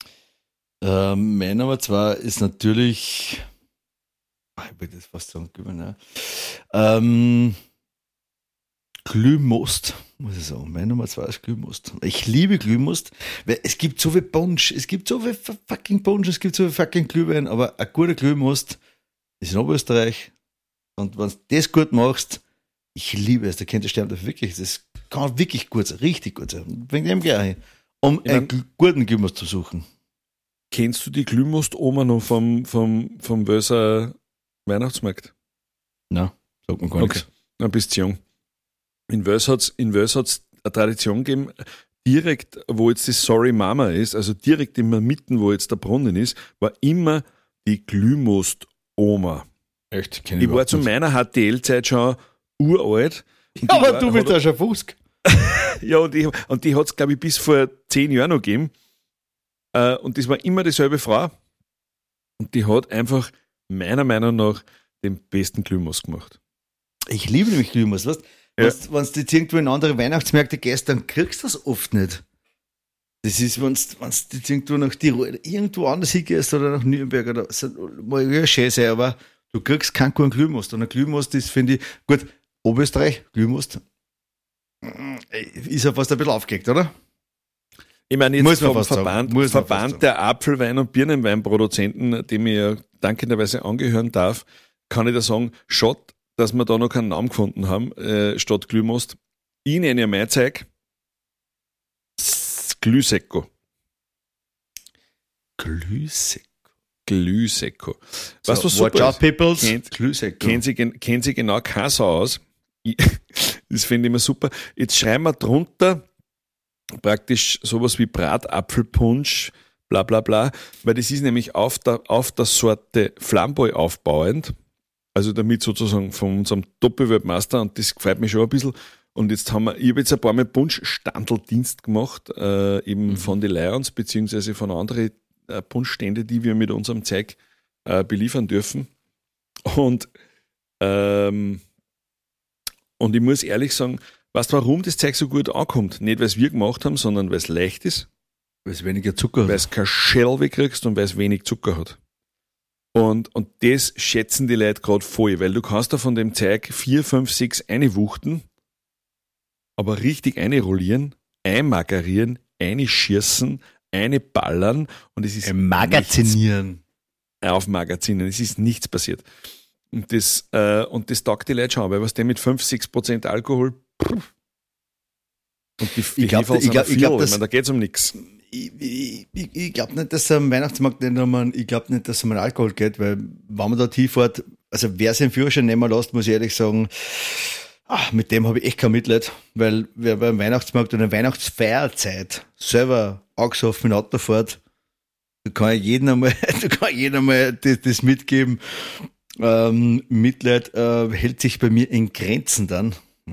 Ähm, mein Nummer zwei ist natürlich. Ah, ich würde das fast sagen, gib mir ne? ähm, Glühmost, muss ich sagen. Mein Nummer zwei ist Glühmost. Ich liebe Glühmost, weil es gibt so viel Punsch, es gibt so viel fucking Punsch, es gibt so viel fucking Glühwein, aber ein guter Glühmost ist in Oberösterreich. Und wenn du das gut machst, ich liebe es, der kennt der Stern wirklich, das kann wirklich gut sein, richtig gut sein. Wegen dem gleich, um Ich einen mein- guten Glühmost zu suchen. Kennst du die Glühmost-Oma noch vom, vom, vom Wölser Weihnachtsmarkt? Na, sagt man gar Okay, nichts. dann bist du jung. In Wels hat's, in Wels hat's eine Tradition gegeben, direkt, wo jetzt das Sorry Mama ist, also direkt immer mitten, wo jetzt der Brunnen ist, war immer die Glühmost-Oma. Echt? Kenn Ich war überhaupt zu nicht. meiner H T L-Zeit schon uralt. Und die Aber war- du bist hat- ja schon fünfzig. Ja, und die, und die hat's, glaube ich, bis vor zehn Jahren noch gegeben. Äh, und das war immer dieselbe Frau. Und die hat einfach meiner Meinung nach den besten Glühmost gemacht. Ich liebe nämlich Glühmost, weißt du? Ja. Wenn du jetzt irgendwo in andere Weihnachtsmärkte gehst, dann kriegst du das oft nicht. Das ist, wenn du jetzt irgendwo nach Tirol oder irgendwo anders hingehst oder nach Nürnberg oder so, mag ja schön sein, aber du kriegst keinen guten Glühmost. Und ein Glühmost ist, finde ich, gut, Oberösterreich, Glühmost, ist ja fast ein bisschen aufgelegt, oder? Ich meine, jetzt Muss man vom fast sagen. Verband, Muss man fast Verband sagen. der Apfelwein- und Birnenweinproduzenten, dem ich ja dankenderweise angehören darf, kann ich da sagen, Schott, dass wir da noch keinen Namen gefunden haben, äh, statt Glühmost. Ich nenne ja mein Zeug Glühsekko. Glühsekko. Glühsekko. Weißt du, was So, super watch out, ist? peoples. Kennt- Glühsekko. Kennen Sie, gen- kennen Sie genau keine Sau aus. Ich, das finde ich immer super. Jetzt schreiben wir drunter praktisch sowas wie Bratapfelpunsch, bla bla bla, weil das ist nämlich auf der, auf der Sorte Flamboy aufbauend, also damit sozusagen von unserem Doppelweltmeister, und das gefällt mir schon ein bisschen. Und jetzt haben wir, ich habe jetzt ein paar Mal Punschstandeldienst gemacht, äh, eben Mhm. von den Lions, beziehungsweise von anderen äh, Punschstände, die wir mit unserem Zeug äh, beliefern dürfen. Und, ähm, und ich muss ehrlich sagen, weißt du, warum das Zeug so gut ankommt? Nicht, weil es wir gemacht haben, sondern weil es leicht ist, Weil es weniger Zucker weil hat. es kein Schell kriegst und weil es wenig Zucker hat. Und, und das schätzen die Leute gerade voll, weil du kannst da von dem Zeug vier, fünf, sechs einwuchten, aber richtig einrollieren, einmagerieren, einschießen, einballern und es ist Äh, Magazinieren. nichts auf Magazinen, es ist nichts passiert. Und das, äh, und das taugt die Leute schon, weil was der mit fünf, sechs Prozent Alkohol pff, und die, die Ich glaub, Hefe ich glaub- sind ich glaub, viel, das- meine, da geht's um nichts. Ich, ich, ich, ich glaube nicht, dass es am Weihnachtsmarkt nicht um einen, ich glaube nicht, dass es um einen Alkohol geht, weil wenn man da hinfährt, also wer seinen Führerschein nehmen lässt, muss ich ehrlich sagen, ah, mit dem habe ich echt kein Mitleid, weil wer beim Weihnachtsmarkt oder Weihnachtsfeierzeit selber angesoffen mit Auto fährt, da kann ich jedem einmal, da kann ich jedem einmal das, das mitgeben. Ähm, Mitleid äh, hält sich bei mir in Grenzen dann.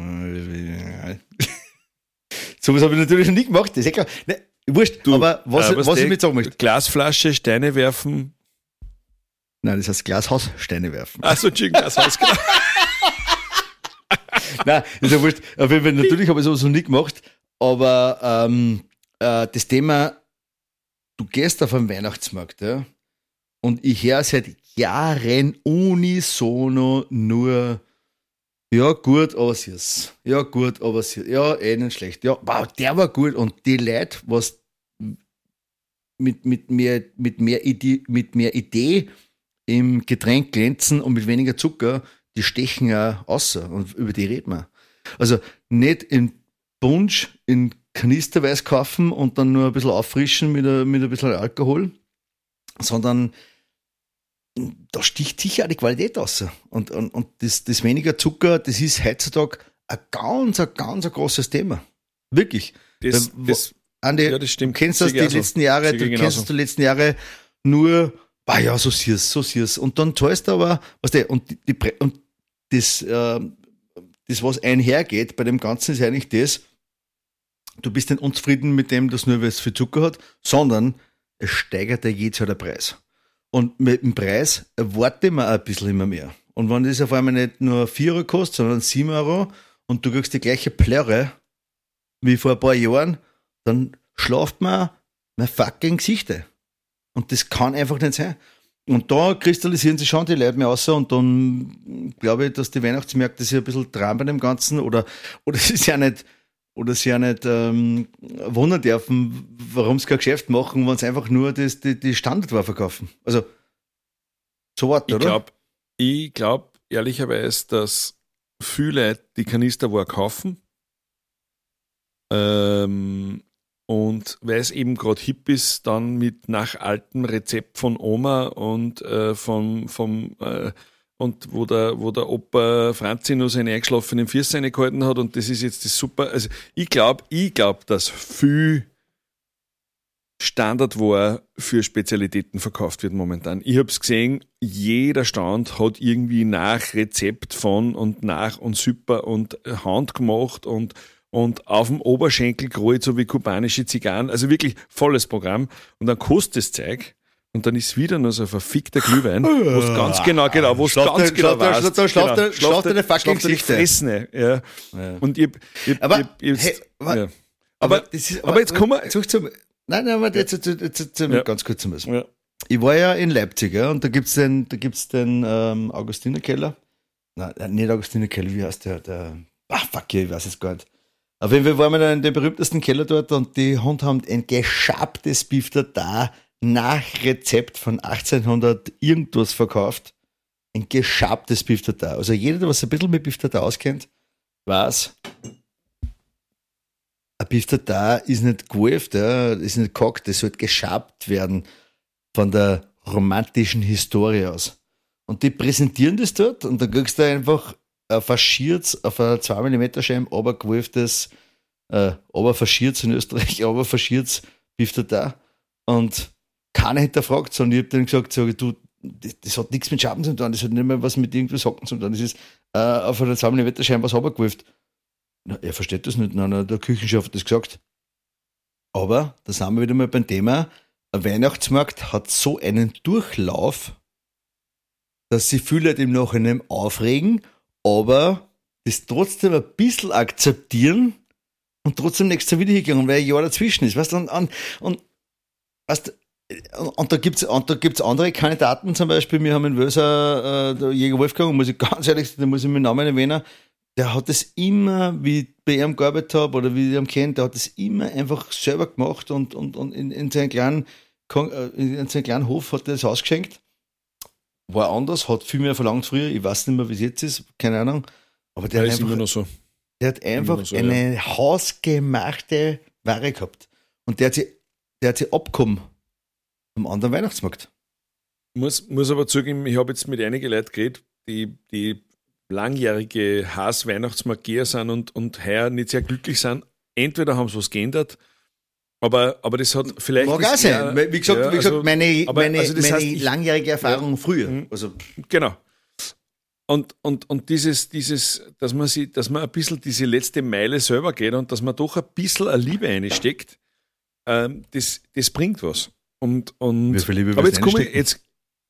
Sowas habe ich natürlich noch nie gemacht, das ist eh klar. Ne, wurscht, Du, aber was, äh, was der- ich mit sagen möchte. Glasflasche, Steine werfen. Nein, das heißt Glashaus, Steine werfen. Achso, Entschuldigung, Glashaus, genau. Nein, ist ja wurscht. Auf jeden Fall, natürlich habe ich sowas noch nie gemacht, aber ähm, äh, das Thema, du gehst auf einen Weihnachtsmarkt, ja, und ich höre seit Jahren unisono nur, ja gut, aber süß, ja gut, aber süß, ja eh nicht schlecht, ja, wow, der war gut und die Leute, was mit, mit, mehr, mit, mehr Idee, mit mehr Idee im Getränk glänzen und mit weniger Zucker, die stechen ja außer und über die reden wir. Also nicht in Punsch, in Kanisterweiß kaufen und dann nur ein bisschen auffrischen mit ein, mit ein bisschen Alkohol, sondern da sticht sicher auch die Qualität aus. Und, und, und das, das weniger Zucker, das ist heutzutage ein ganz, ein ganz ein großes Thema. Wirklich. Das, Weil, das, Andi, ja, das stimmt. du kennst das die also. letzten Jahre, du genauso. kennst das die letzten Jahre nur, ah ja, so süß, so süß. Und dann zahlst du aber, was der, und, die, die, und das, äh, das, was einhergeht bei dem Ganzen, ist eigentlich das, du bist nicht unzufrieden mit dem, dass nur was viel Zucker hat, sondern es steigert ja jedes Jahr der Preis. Und mit dem Preis erwarte man auch ein bisschen immer mehr. Und wenn das auf einmal nicht nur vier Euro kostet, sondern sieben Euro und du kriegst die gleiche Plörre wie vor ein paar Jahren, dann schlaft man mein fucking Gesichter. Und das kann einfach nicht sein. Und da kristallisieren sich schon die Leute mehr raus und dann glaube ich, dass die Weihnachtsmärkte sich ein bisschen dran bei dem Ganzen oder, oder es ist ja nicht, oder sie ja nicht ähm, wundern dürfen, warum sie kein Geschäft machen, wenn sie einfach nur das, die, die Standardware verkaufen. Also, so was, Ich oder? glaube ich glaub, ehrlicherweise, dass viele die Kanisterware kaufen ähm, und weil es eben gerade hip ist, dann mit nach altem Rezept von Oma und äh, vom, vom äh, und wo der, wo der Opa Franzi noch seine eingeschlafenen Füße reingehalten hat und das ist jetzt das super. Also ich glaube, ich glaube, dass viel Standardware für Spezialitäten verkauft wird momentan. Ich habe es gesehen, jeder Stand hat irgendwie nach Rezept von und nach und super und handgemacht und und auf dem Oberschenkel gerollt, so wie kubanische Zigarren. Also wirklich volles Programm. Und dann kostet das Zeug. Und dann ist wieder nur so ein verfickter Glühwein, wo es ganz genau, genau, wo es Schlaft ganz der- genau schlaft der- weiß. schlaft der- schlaft der- schlaft der fucking schlaft der Gesichter. Fressene, ja. Ja. Und ich, ich, Aber, ich, ich, hey, wa- ja. aber, das ist, aber jetzt kommen wir- Zurück zum, nein, nein, aber jetzt, jetzt, jetzt, jetzt, Ja. ganz kurz zum Beispiel. ja. Ich war ja in Leipzig, ja, und da gibt's den, da gibt's den ähm, Augustinerkeller. Nein, nicht Augustinerkeller, wie heißt der? der ah, fuck, ich weiß es gar nicht. Auf jeden Fall waren wir da in dem berühmtesten Keller dort und die Hunde haben ein geschabtes Beef da nach Rezept von achtzehnhundert irgendwas verkauft. Ein geschabtes Beef da. Also jeder, der was ein bisschen mit Beef da auskennt, weiß, ein Beef da ist nicht gewolft, ja, ist nicht gehackt, das sollte geschabt werden von der romantischen Historie aus. Und die präsentieren das dort und dann kriegst du einfach ein faschiertes, auf einer zwei Millimeter Scheibe, aber gewolftes, äh, aber faschiertes in Österreich, aber faschiertes Beef da. Und keiner hinterfragt, sondern ich habe dann gesagt, sag ich, du, das, das hat nichts mit Schaben zu tun, das hat nicht mehr was mit irgendwas Hocken zu tun, das ist äh, auf einer zwei Millimeter Scheibe was runtergewolft. Na, er versteht das nicht, nein, der Küchenchef hat das gesagt. Aber da sind wir wieder mal beim Thema, ein Weihnachtsmarkt hat so einen Durchlauf, dass sie viele Leute im Nachhinein aufregen, aber das trotzdem ein bisschen akzeptieren und trotzdem nächstes Jahr wieder hingegangen, weil ein Jahr dazwischen ist. Weißt du, und, und, und, weißt, und, und da gibt es und da gibt's andere Kandidaten, zum Beispiel, wir haben in Wölser, äh, der Jäger Wolfgang, muss ich ganz ehrlich sagen, da muss ich meinen Namen erwähnen, der hat das immer, wie ich bei ihm gearbeitet habe oder wie ich ihn kenne, der hat das immer einfach selber gemacht und, und, und in, in, seinen kleinen, in seinen kleinen Hof hat er das ausgeschenkt. War anders, hat viel mehr verlangt früher, ich weiß nicht mehr, wie es jetzt ist, keine Ahnung. Aber der, Ja, hat, ist immer einfach, noch so. der hat einfach noch so, eine hausgemachte Ware gehabt. Und der hat sie, der hat sie abgekommen am anderen Weihnachtsmarkt. Muss, muss aber zugeben, ich habe jetzt mit einigen Leuten geredet, die, die langjährige Haas-Weihnachtsmarktgeher sind und, und heuer nicht sehr glücklich sind. Entweder haben sie was geändert, aber, aber das hat vielleicht. Mag auch ist sein. eher- Weil, Wie gesagt, ja, wie gesagt also- meine, aber meine, also das meine heißt, ich- langjährige Erfahrung früher. Mhm. Also, Genau. Und, und, und dieses, dieses, dass man sie, dass man ein bisschen diese letzte Meile selber geht und dass man doch ein bisschen eine Liebe einsteckt, ähm, das, das bringt was. Und, und, Wie viel Liebe aber willst jetzt du komme ich, jetzt,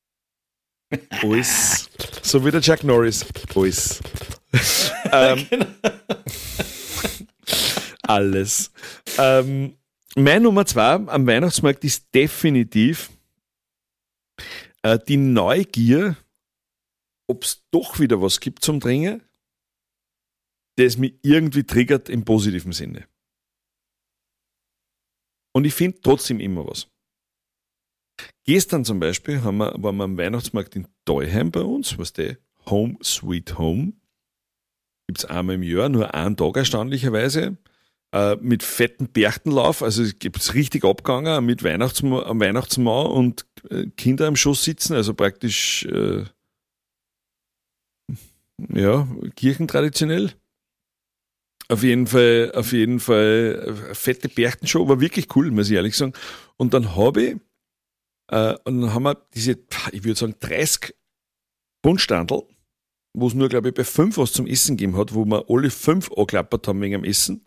alles, so wie der Chuck Norris, alles. ähm, Alles. Ähm, meine Nummer zwei am Weihnachtsmarkt ist definitiv äh, die Neugier, ob es doch wieder was gibt zum Trinken, das mich irgendwie triggert im positiven Sinne. Und ich finde trotzdem immer was. Gestern zum Beispiel haben wir, waren wir am Weihnachtsmarkt in Dalheim bei uns, was der Home Sweet Home. Gibt es einmal im Jahr, nur einen Tag erstaunlicherweise, äh, mit fetten Berchtenlauf, also es gibt es richtig abgegangen mit Weihnachtsma- am Weihnachtsmann und äh, Kinder am Schoß sitzen, also praktisch äh, ja, kirchentraditionell. Auf jeden Fall, auf jeden Fall äh, fette Berchtenshow, war wirklich cool, muss ich ehrlich sagen. Und dann habe ich, äh, und dann haben wir diese, ich würde sagen, dreißig Bundstandl, wo es nur, glaube ich, bei fünf was zum Essen gegeben hat, wo wir alle fünf angeklappert haben wegen dem Essen,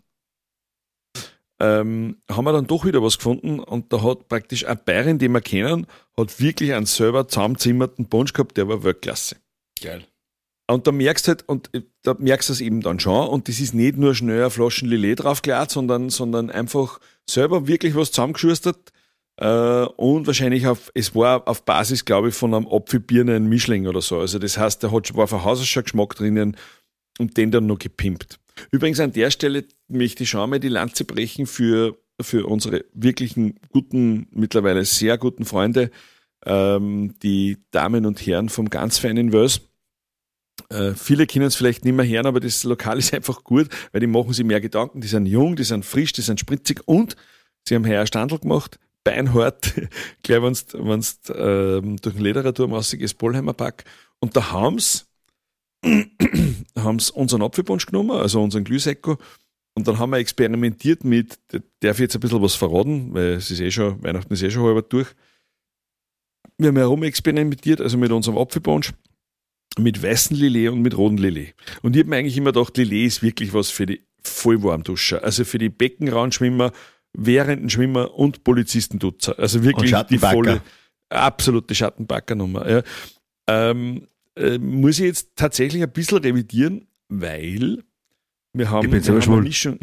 ähm, haben wir dann doch wieder was gefunden und da hat praktisch eine Bayerin, die wir kennen, hat wirklich einen selber zusammenzimmerten Punsch gehabt, der war Weltklasse. Geil. Und da merkst du halt, und da merkst du es eben dann schon, und das ist nicht nur schnell eine Flaschen Lillet draufgelegt, sondern, sondern einfach selber wirklich was zusammengeschustert, äh, und wahrscheinlich auf, es war auf Basis, glaube ich, von einem Apfelbirnen Mischling oder so. Also das heißt, der hat schon, war von Haus aus schon Geschmack drinnen und den dann noch gepimpt. Übrigens an der Stelle möchte ich schon mal die Lanze brechen für, für unsere wirklichen guten, mittlerweile sehr guten Freunde, ähm, die Damen und Herren vom ganz feinen Wels. Äh, viele können es vielleicht nicht mehr hören, aber das Lokal ist einfach gut, weil die machen sich mehr Gedanken, die sind jung, die sind frisch, die sind spritzig und sie haben heuer Standel gemacht, beinhart, gleich wenn du ähm, durch den Ledererturm rausgehst, Bollheimer Park. Und da haben sie unseren Apfelpunsch genommen, also unseren Glühsäcko, und dann haben wir experimentiert mit, darf ich jetzt ein bisschen was verraten, weil es ist eh schon, Weihnachten ist eh schon halber durch. Wir haben herum experimentiert, also mit unserem Apfelpunsch, mit weißen Lillet und mit roten Lillet. Und ich habe mir eigentlich immer gedacht, Lillet ist wirklich was für die Vollwarmduscher, also für die Beckenrauschwimmer, währenden Schwimmer und Polizistendutzer. Also wirklich die volle, absolute Schattenbackernummer. Ja. Ähm, äh, muss ich jetzt tatsächlich ein bisschen revidieren, weil wir haben, ich bin wir haben schwul. eine Mischung.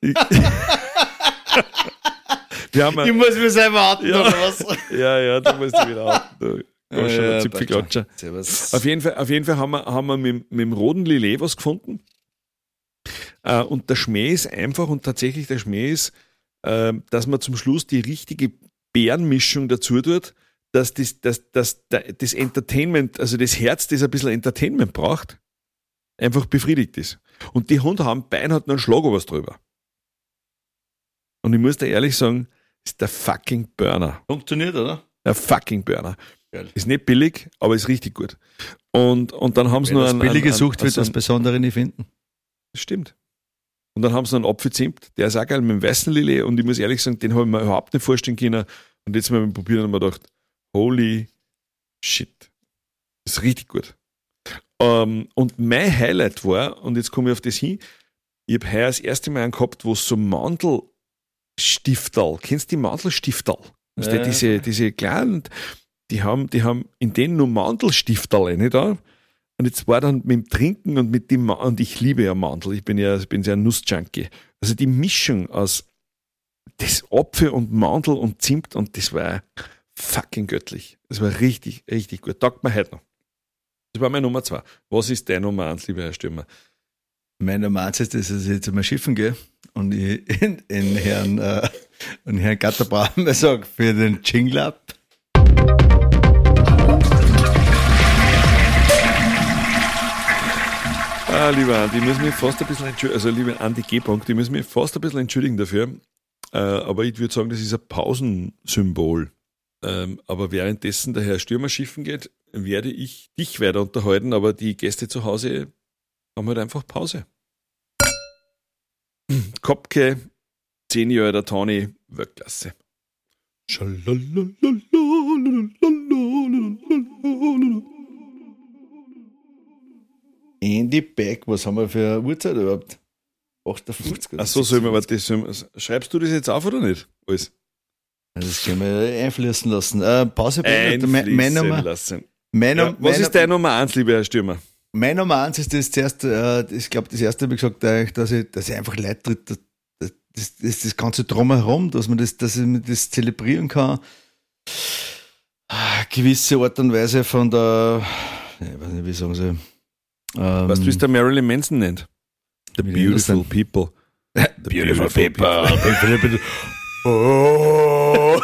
wir haben eine, Ich muss mich selber outen, ja, oder was? ja, ja, du musst dich wieder outen. Du hast schon Ja, einen Zipfelklatscher. Servus. Auf jeden Fall, auf jeden Fall haben wir, haben wir mit, mit dem roten Lillet was gefunden. Äh, und der Schmäh ist einfach, und tatsächlich der Schmäh ist, äh, dass man zum Schluss die richtige Beerenmischung dazu tut, dass das, das, das, das Entertainment, also das Herz, das ein bisschen Entertainment braucht, einfach befriedigt ist. Und die Hunde haben Bein hat noch einen Schlager was drüber. Und ich muss dir ehrlich sagen, ist der fucking Burner. Funktioniert, oder? Der fucking Burner. Geil. Ist nicht billig, aber ist richtig gut. Und, und dann haben sie Wenn noch das einen, billige einen, sucht, einen, wird das einen, Besondere nicht finden. das stimmt. Und dann haben sie noch einen Apfelzimt, der ist auch geil, mit dem weißen Lillet. Und ich muss ehrlich sagen, den habe ich mir überhaupt nicht vorstellen können. Und jetzt mal probiert und mir gedacht, holy shit. Das ist richtig gut. Um, und mein Highlight war, und jetzt komme ich auf das hin, ich habe heuer das erste Mal einen gehabt, wo es so Mandelstifterl, kennst du die Mandelstifterl? Ja. Die, diese, diese kleinen, die haben, die haben in denen nur Mandelstifterl rein da. Und jetzt war dann mit dem Trinken und mit dem, und ich liebe ja Mandel, ich bin ja, ich bin ja ein Nussjunkie. Also die Mischung aus das Apfel und Mandel und Zimt, und das war fucking göttlich. Das war richtig, richtig gut. Taugt mir heute noch. Das war meine Nummer zwei. Was ist deine Nummer eins, lieber Herr Stürmer? Meine Nummer eins ist, dass ich jetzt einmal schiffen gehe und ich in, in Herrn, äh, in Herrn Gatterbraun mal sage, für den Jingle ab. Ah, lieber Andi, ich muss mich fast ein bisschen entschuldigen, also lieber Andi G. -Punkt, ich muss mich fast ein bisschen entschuldigen dafür, äh, aber ich würde sagen, das ist ein Pausensymbol. Ähm, aber währenddessen der Herr Stürmer schiffen geht, werde ich dich weiter unterhalten, aber die Gäste zu Hause haben halt einfach Pause. Kopke, zehn Jahre der Toni, Weltklasse. Andy Beck, was haben wir für eine Uhrzeit überhaupt? achtundfünfzig oder Ach so, soll man, warte, soll, schreibst du das jetzt auf oder nicht? Alles. Das können wir einfließen lassen. Äh, Pause Einfließen meine Nummer, lassen. meine, Ja, was meine, ist deine Nummer eins, lieber Herr Stürmer? Meine Nummer eins ist das zuerst, äh, ich glaube, das erste habe ich gesagt, äh, dass ich, dass ich einfach Leute tritt, das, das, das Ganze drumherum, dass man das, dass man das zelebrieren kann. Gewisse Art und Weise von der, ich weiß nicht, wie sagen sie. Ähm, Was du es der Marilyn Manson nennt? The Beautiful People. The Beautiful People. Oh.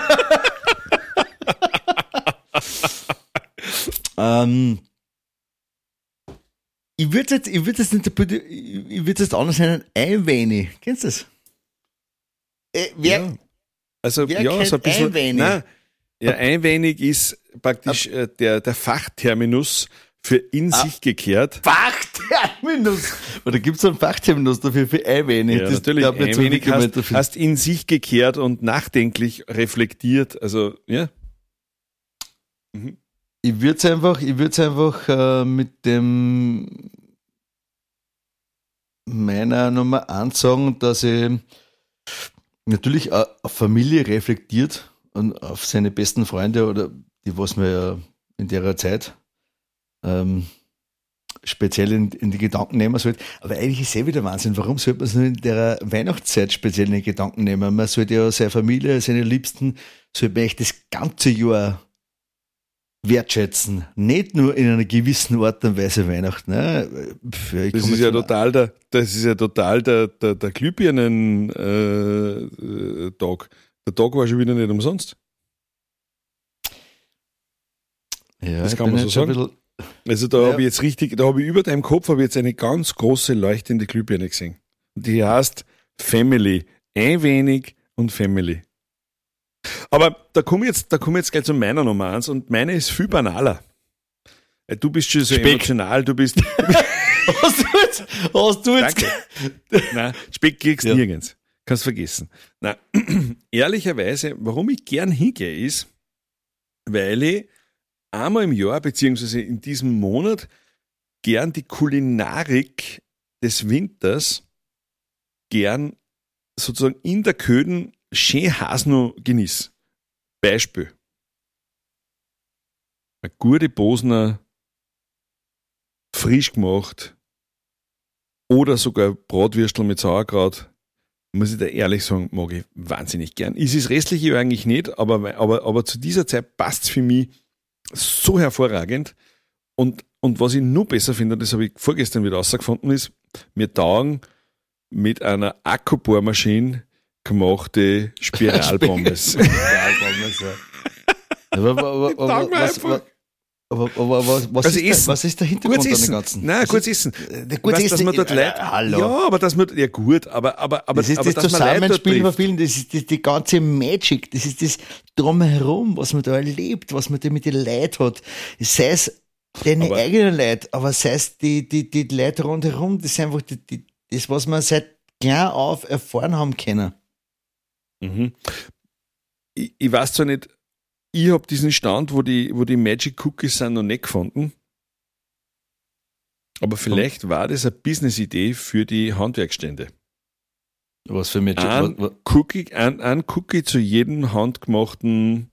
ähm, ich würde jetzt, ich würde jetzt nicht, ich würde jetzt anders nennen, einwenig. Kennst du das? Äh, wer, ja. Also, wer ja, so ein bisschen. einwenig? Nein, ja, einwenig ist praktisch äh, der, der Fachterminus für in ah, sich gekehrt. Fachterminus! Oder gibt es einen Fachterminus dafür für einwenig? Ja, natürlich. Einwenig hast, hast in sich gekehrt und nachdenklich reflektiert. Also, ja. Mhm. Ich würde es einfach, ich würde es einfach äh, mit dem meiner Nummer eins sagen, dass ich natürlich auf Familie reflektiert und auf seine besten Freunde oder die, was man ja in der Zeit ähm, speziell in, in die Gedanken nehmen sollte. Aber eigentlich ist es eh wieder Wahnsinn. Warum sollte man es nur in der Weihnachtszeit speziell in die Gedanken nehmen? Man sollte ja seine Familie, seine Liebsten, sollte man echt das ganze Jahr wertschätzen. Nicht nur in einer gewissen Art und Weise Weihnachten. Ne? Pff, das, ist ja total der, das ist ja total der, der, der Glühbirnen-Tag. Äh, der Tag war schon wieder nicht umsonst. Ja, das kann man so sagen. Also da ja. habe ich jetzt richtig, da habe ich über deinem Kopf habe ich jetzt eine ganz große leuchtende Glühbirne gesehen. Die heißt Family. Ein wenig und Family. Aber da komme ich jetzt, da komme ich jetzt gleich zu meiner Nummer eins und meine ist viel banaler. Du bist schon so Speck. emotional, du bist. hast du jetzt? Hast du jetzt? Nein, Speck kriegst du ja. nirgends. Kannst vergessen. Nein, ehrlicherweise, warum ich gern hingehe, ist, weil ich einmal im Jahr, beziehungsweise in diesem Monat, gern die Kulinarik des Winters gern sozusagen in der Köden schön Hasno genieß. Beispiel. Eine gute Bosner, frisch gemacht oder sogar Bratwürstel mit Sauerkraut, muss ich da ehrlich sagen, mag ich wahnsinnig gern. Ist das restliche eigentlich nicht, aber, aber, aber zu dieser Zeit passt es für mich so hervorragend. Und, und was ich noch besser finde, das habe ich vorgestern wieder rausgefunden, ist, wir taugen mit einer Akkubohrmaschine gemachte Spiralpommes. Spiralpommes, ja. Aber, aber, aber, aber, was, was, aber, aber was, was, also ist der, was ist der Hintergrund an dem Ganzen? Nein, kurz essen. Gut weißt, essen. Dass man dort äh, Leid, hallo. Ja, aber das wird, ja gut, aber, aber, aber, das ist aber das dass man Leid dort Zusammenspiel von trifft. vielen, das ist die, die ganze Magic, das ist das Drumherum, was man da erlebt, was man da mit den Leuten hat. Sei es deine Aber- eigenen Leute, aber sei es die, die, die Leute rundherum, das ist einfach die, die, das, was man seit klein auf erfahren haben können. Mhm. Ich, ich weiß zwar nicht, ich habe diesen Stand, wo die, wo die Magic Cookies sind, noch nicht gefunden. Aber vielleicht war das eine Business-Idee für die Handwerksstände. Was für Magic? Ein was, Cookie, ein, ein Cookie zu jedem handgemachten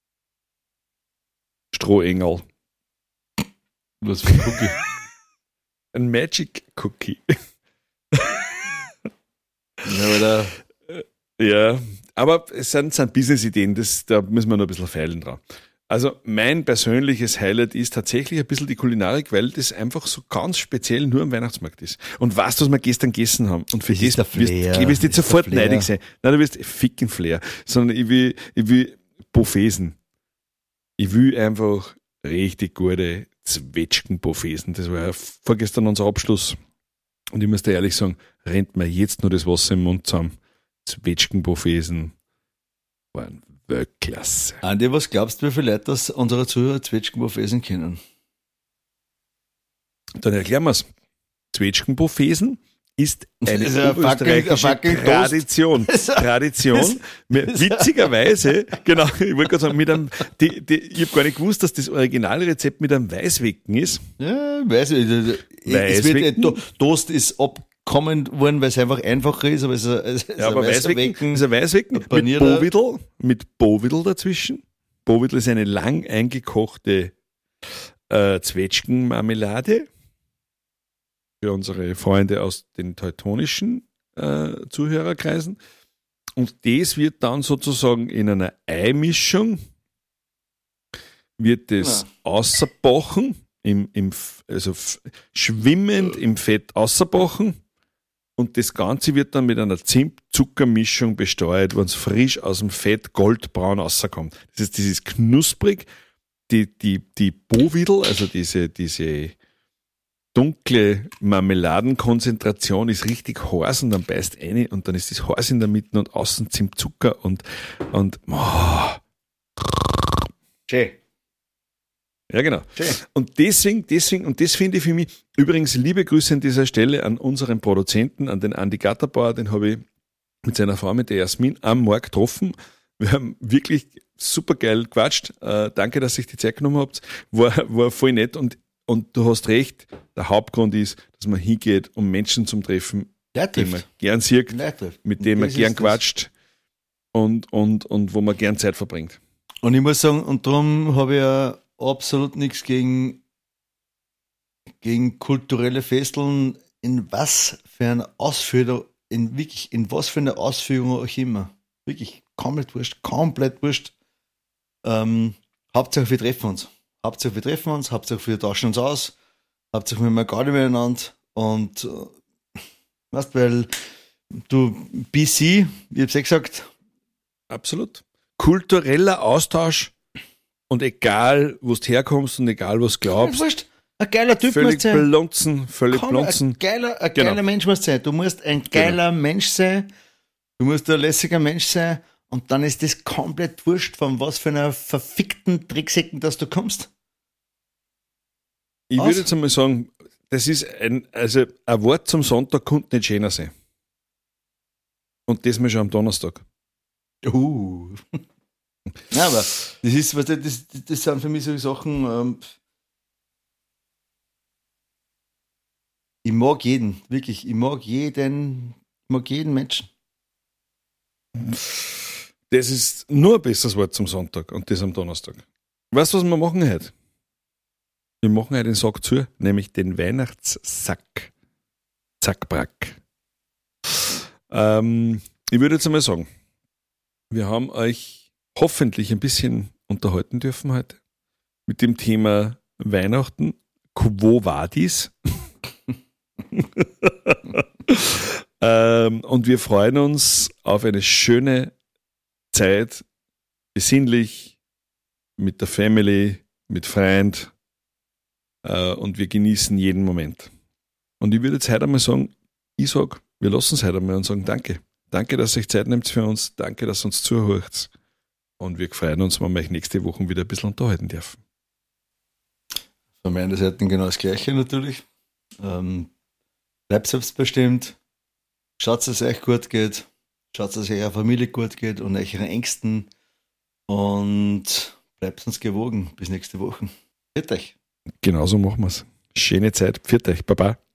Strohengel. was für ein Cookie? Ein Magic Cookie. Ja, aber da, Ja, aber es sind, sind Business-Ideen, das, da müssen wir noch ein bisschen feilen dran. Also mein persönliches Highlight ist tatsächlich ein bisschen die Kulinarik, weil das einfach so ganz speziell nur am Weihnachtsmarkt ist. Und weißt du, was wir gestern gegessen haben? Und für Das das, ist der wirst, Flair. ich wirst nicht Das ist sofort der Flair. neidig sein. Nein, du wirst ficken Flair. Sondern ich will, ich will Buffeten. Ich will einfach richtig gute Zwetschgen-Buffeten. Das war ja vorgestern unser Abschluss. Und ich muss dir ehrlich sagen, rennt mir jetzt nur das Wasser im Mund zusammen. Zwetschgen-Buffeten waren Weltklasse. Andi, was glaubst du, wie viele Leute das unsere Zuhörer Zwetschgenbuffeten kennen? Dann erklären wir es. Zwetschgenbuffeten ist eine Das ist ein oberösterreichische fucking- ein fucking Toast. Tradition. Das- Tradition. Witzigerweise, genau, ich wollte gerade sagen, mit einem, die, die, ich habe gar nicht gewusst, dass das Originalrezept mit einem Weißwecken ist. Ja, weiß ich. Es Weißwecken? wird, To- Toast ist abkommen worden, weil es einfach einfacher ist, aber es ist, ein- es ist Ja, aber ein weißer Weißwecken, Wecken. ist ein Weißwecken mit panierter- Bovidel, mit Bovidel dazwischen. Bovidel ist eine lang eingekochte äh, Zwetschgenmarmelade für unsere Freunde aus den teutonischen äh, Zuhörerkreisen. Und das wird dann sozusagen in einer Eimischung, wird das Ja. ausserbachen, im, im, also f- schwimmend im Fett ausserbachen. Und das Ganze wird dann mit einer Zimt-Zucker-Mischung besteuert, wenn es frisch aus dem Fett goldbraun rauskommt. Das heißt, das ist knusprig. Die, die, die Bovidel, also diese, diese dunkle Marmeladenkonzentration ist richtig heiß und dann beißt eine und dann ist das heiß in der Mitte und außen Zimtzucker und, und oh. Schön. Ja, genau. Schön. Und deswegen, deswegen, und das finde ich für mich, übrigens liebe Grüße an dieser Stelle an unseren Produzenten, an den Andi Gatterbauer, den habe ich mit seiner Frau, mit der Jasmin, am Markt getroffen. Wir haben wirklich super geil gequatscht. Äh, danke, dass ihr euch die Zeit genommen habt. War, war voll nett und, und du hast recht, der Hauptgrund ist, dass man hingeht, um Menschen zum Treffen, Der die man trifft. gern sieht, Der trifft. mit denen man Das gern ist das. quatscht und, und, und wo man gern Zeit verbringt. Und ich muss sagen, und darum habe ich ja absolut nichts gegen, gegen kulturelle Festeln, in was für einer Ausführung, in wirklich, in was für einer Ausführung auch immer. Wirklich komplett wurscht, komplett wurscht. Ähm, Hauptsache wir treffen uns. Hauptsache wir treffen uns, Hauptsache wir tauschen uns aus, Hauptsache wir machen gar nicht miteinander. Und äh, weißt, weil du B C, ich hab's ja gesagt, Absolut. Kultureller Austausch und egal, wo du herkommst und egal, was du glaubst, wurscht, ein geiler Typ völlig musst du sein. blunzen, völlig Komm, blunzen. ein geiler, ein Genau. geiler Mensch musst du sein. Du musst ein geiler Mensch sein. Du musst ein lässiger Mensch sein. Und dann ist das komplett wurscht, von was für einer verfickten Tricksäcken, dass du kommst. Ich Was? würde jetzt einmal sagen, das ist ein, also ein Wort zum Sonntag konnte nicht schöner sein. Und das mal schon am Donnerstag. Uh. Nein, aber das ist, was das, das, das sind für mich so Sachen, ähm, ich mag jeden, wirklich, ich mag jeden, ich mag jeden Menschen. Das ist nur ein besseres Wort zum Sonntag und das am Donnerstag. Weißt du, was wir machen heute? Wir machen heute den Sack zu, nämlich den Weihnachtssack. Zackbrack. Ähm, ich würde jetzt einmal sagen, wir haben euch hoffentlich ein bisschen unterhalten dürfen heute mit dem Thema Weihnachten. Quo vadis? ähm, und wir freuen uns auf eine schöne Zeit, besinnlich, mit der Family, mit Freund äh, und wir genießen jeden Moment. Und ich würde jetzt heute einmal sagen, ich sage, wir lassen es heute einmal und sagen Danke. Danke, dass ihr euch Zeit nehmt für uns. Danke, dass ihr uns zuhört. Und wir freuen uns, wenn wir euch nächste Woche wieder ein bisschen unterhalten dürfen. Von meiner Seite genau das Gleiche natürlich. Ähm, bleibt selbstbestimmt. Schaut, dass es euch gut geht. Schaut, dass es eurer Familie gut geht und euren Ängsten. Und bleibt uns gewogen. Bis nächste Woche. Bitte euch. Genauso machen wir es. Schöne Zeit. Pfiat euch. Baba.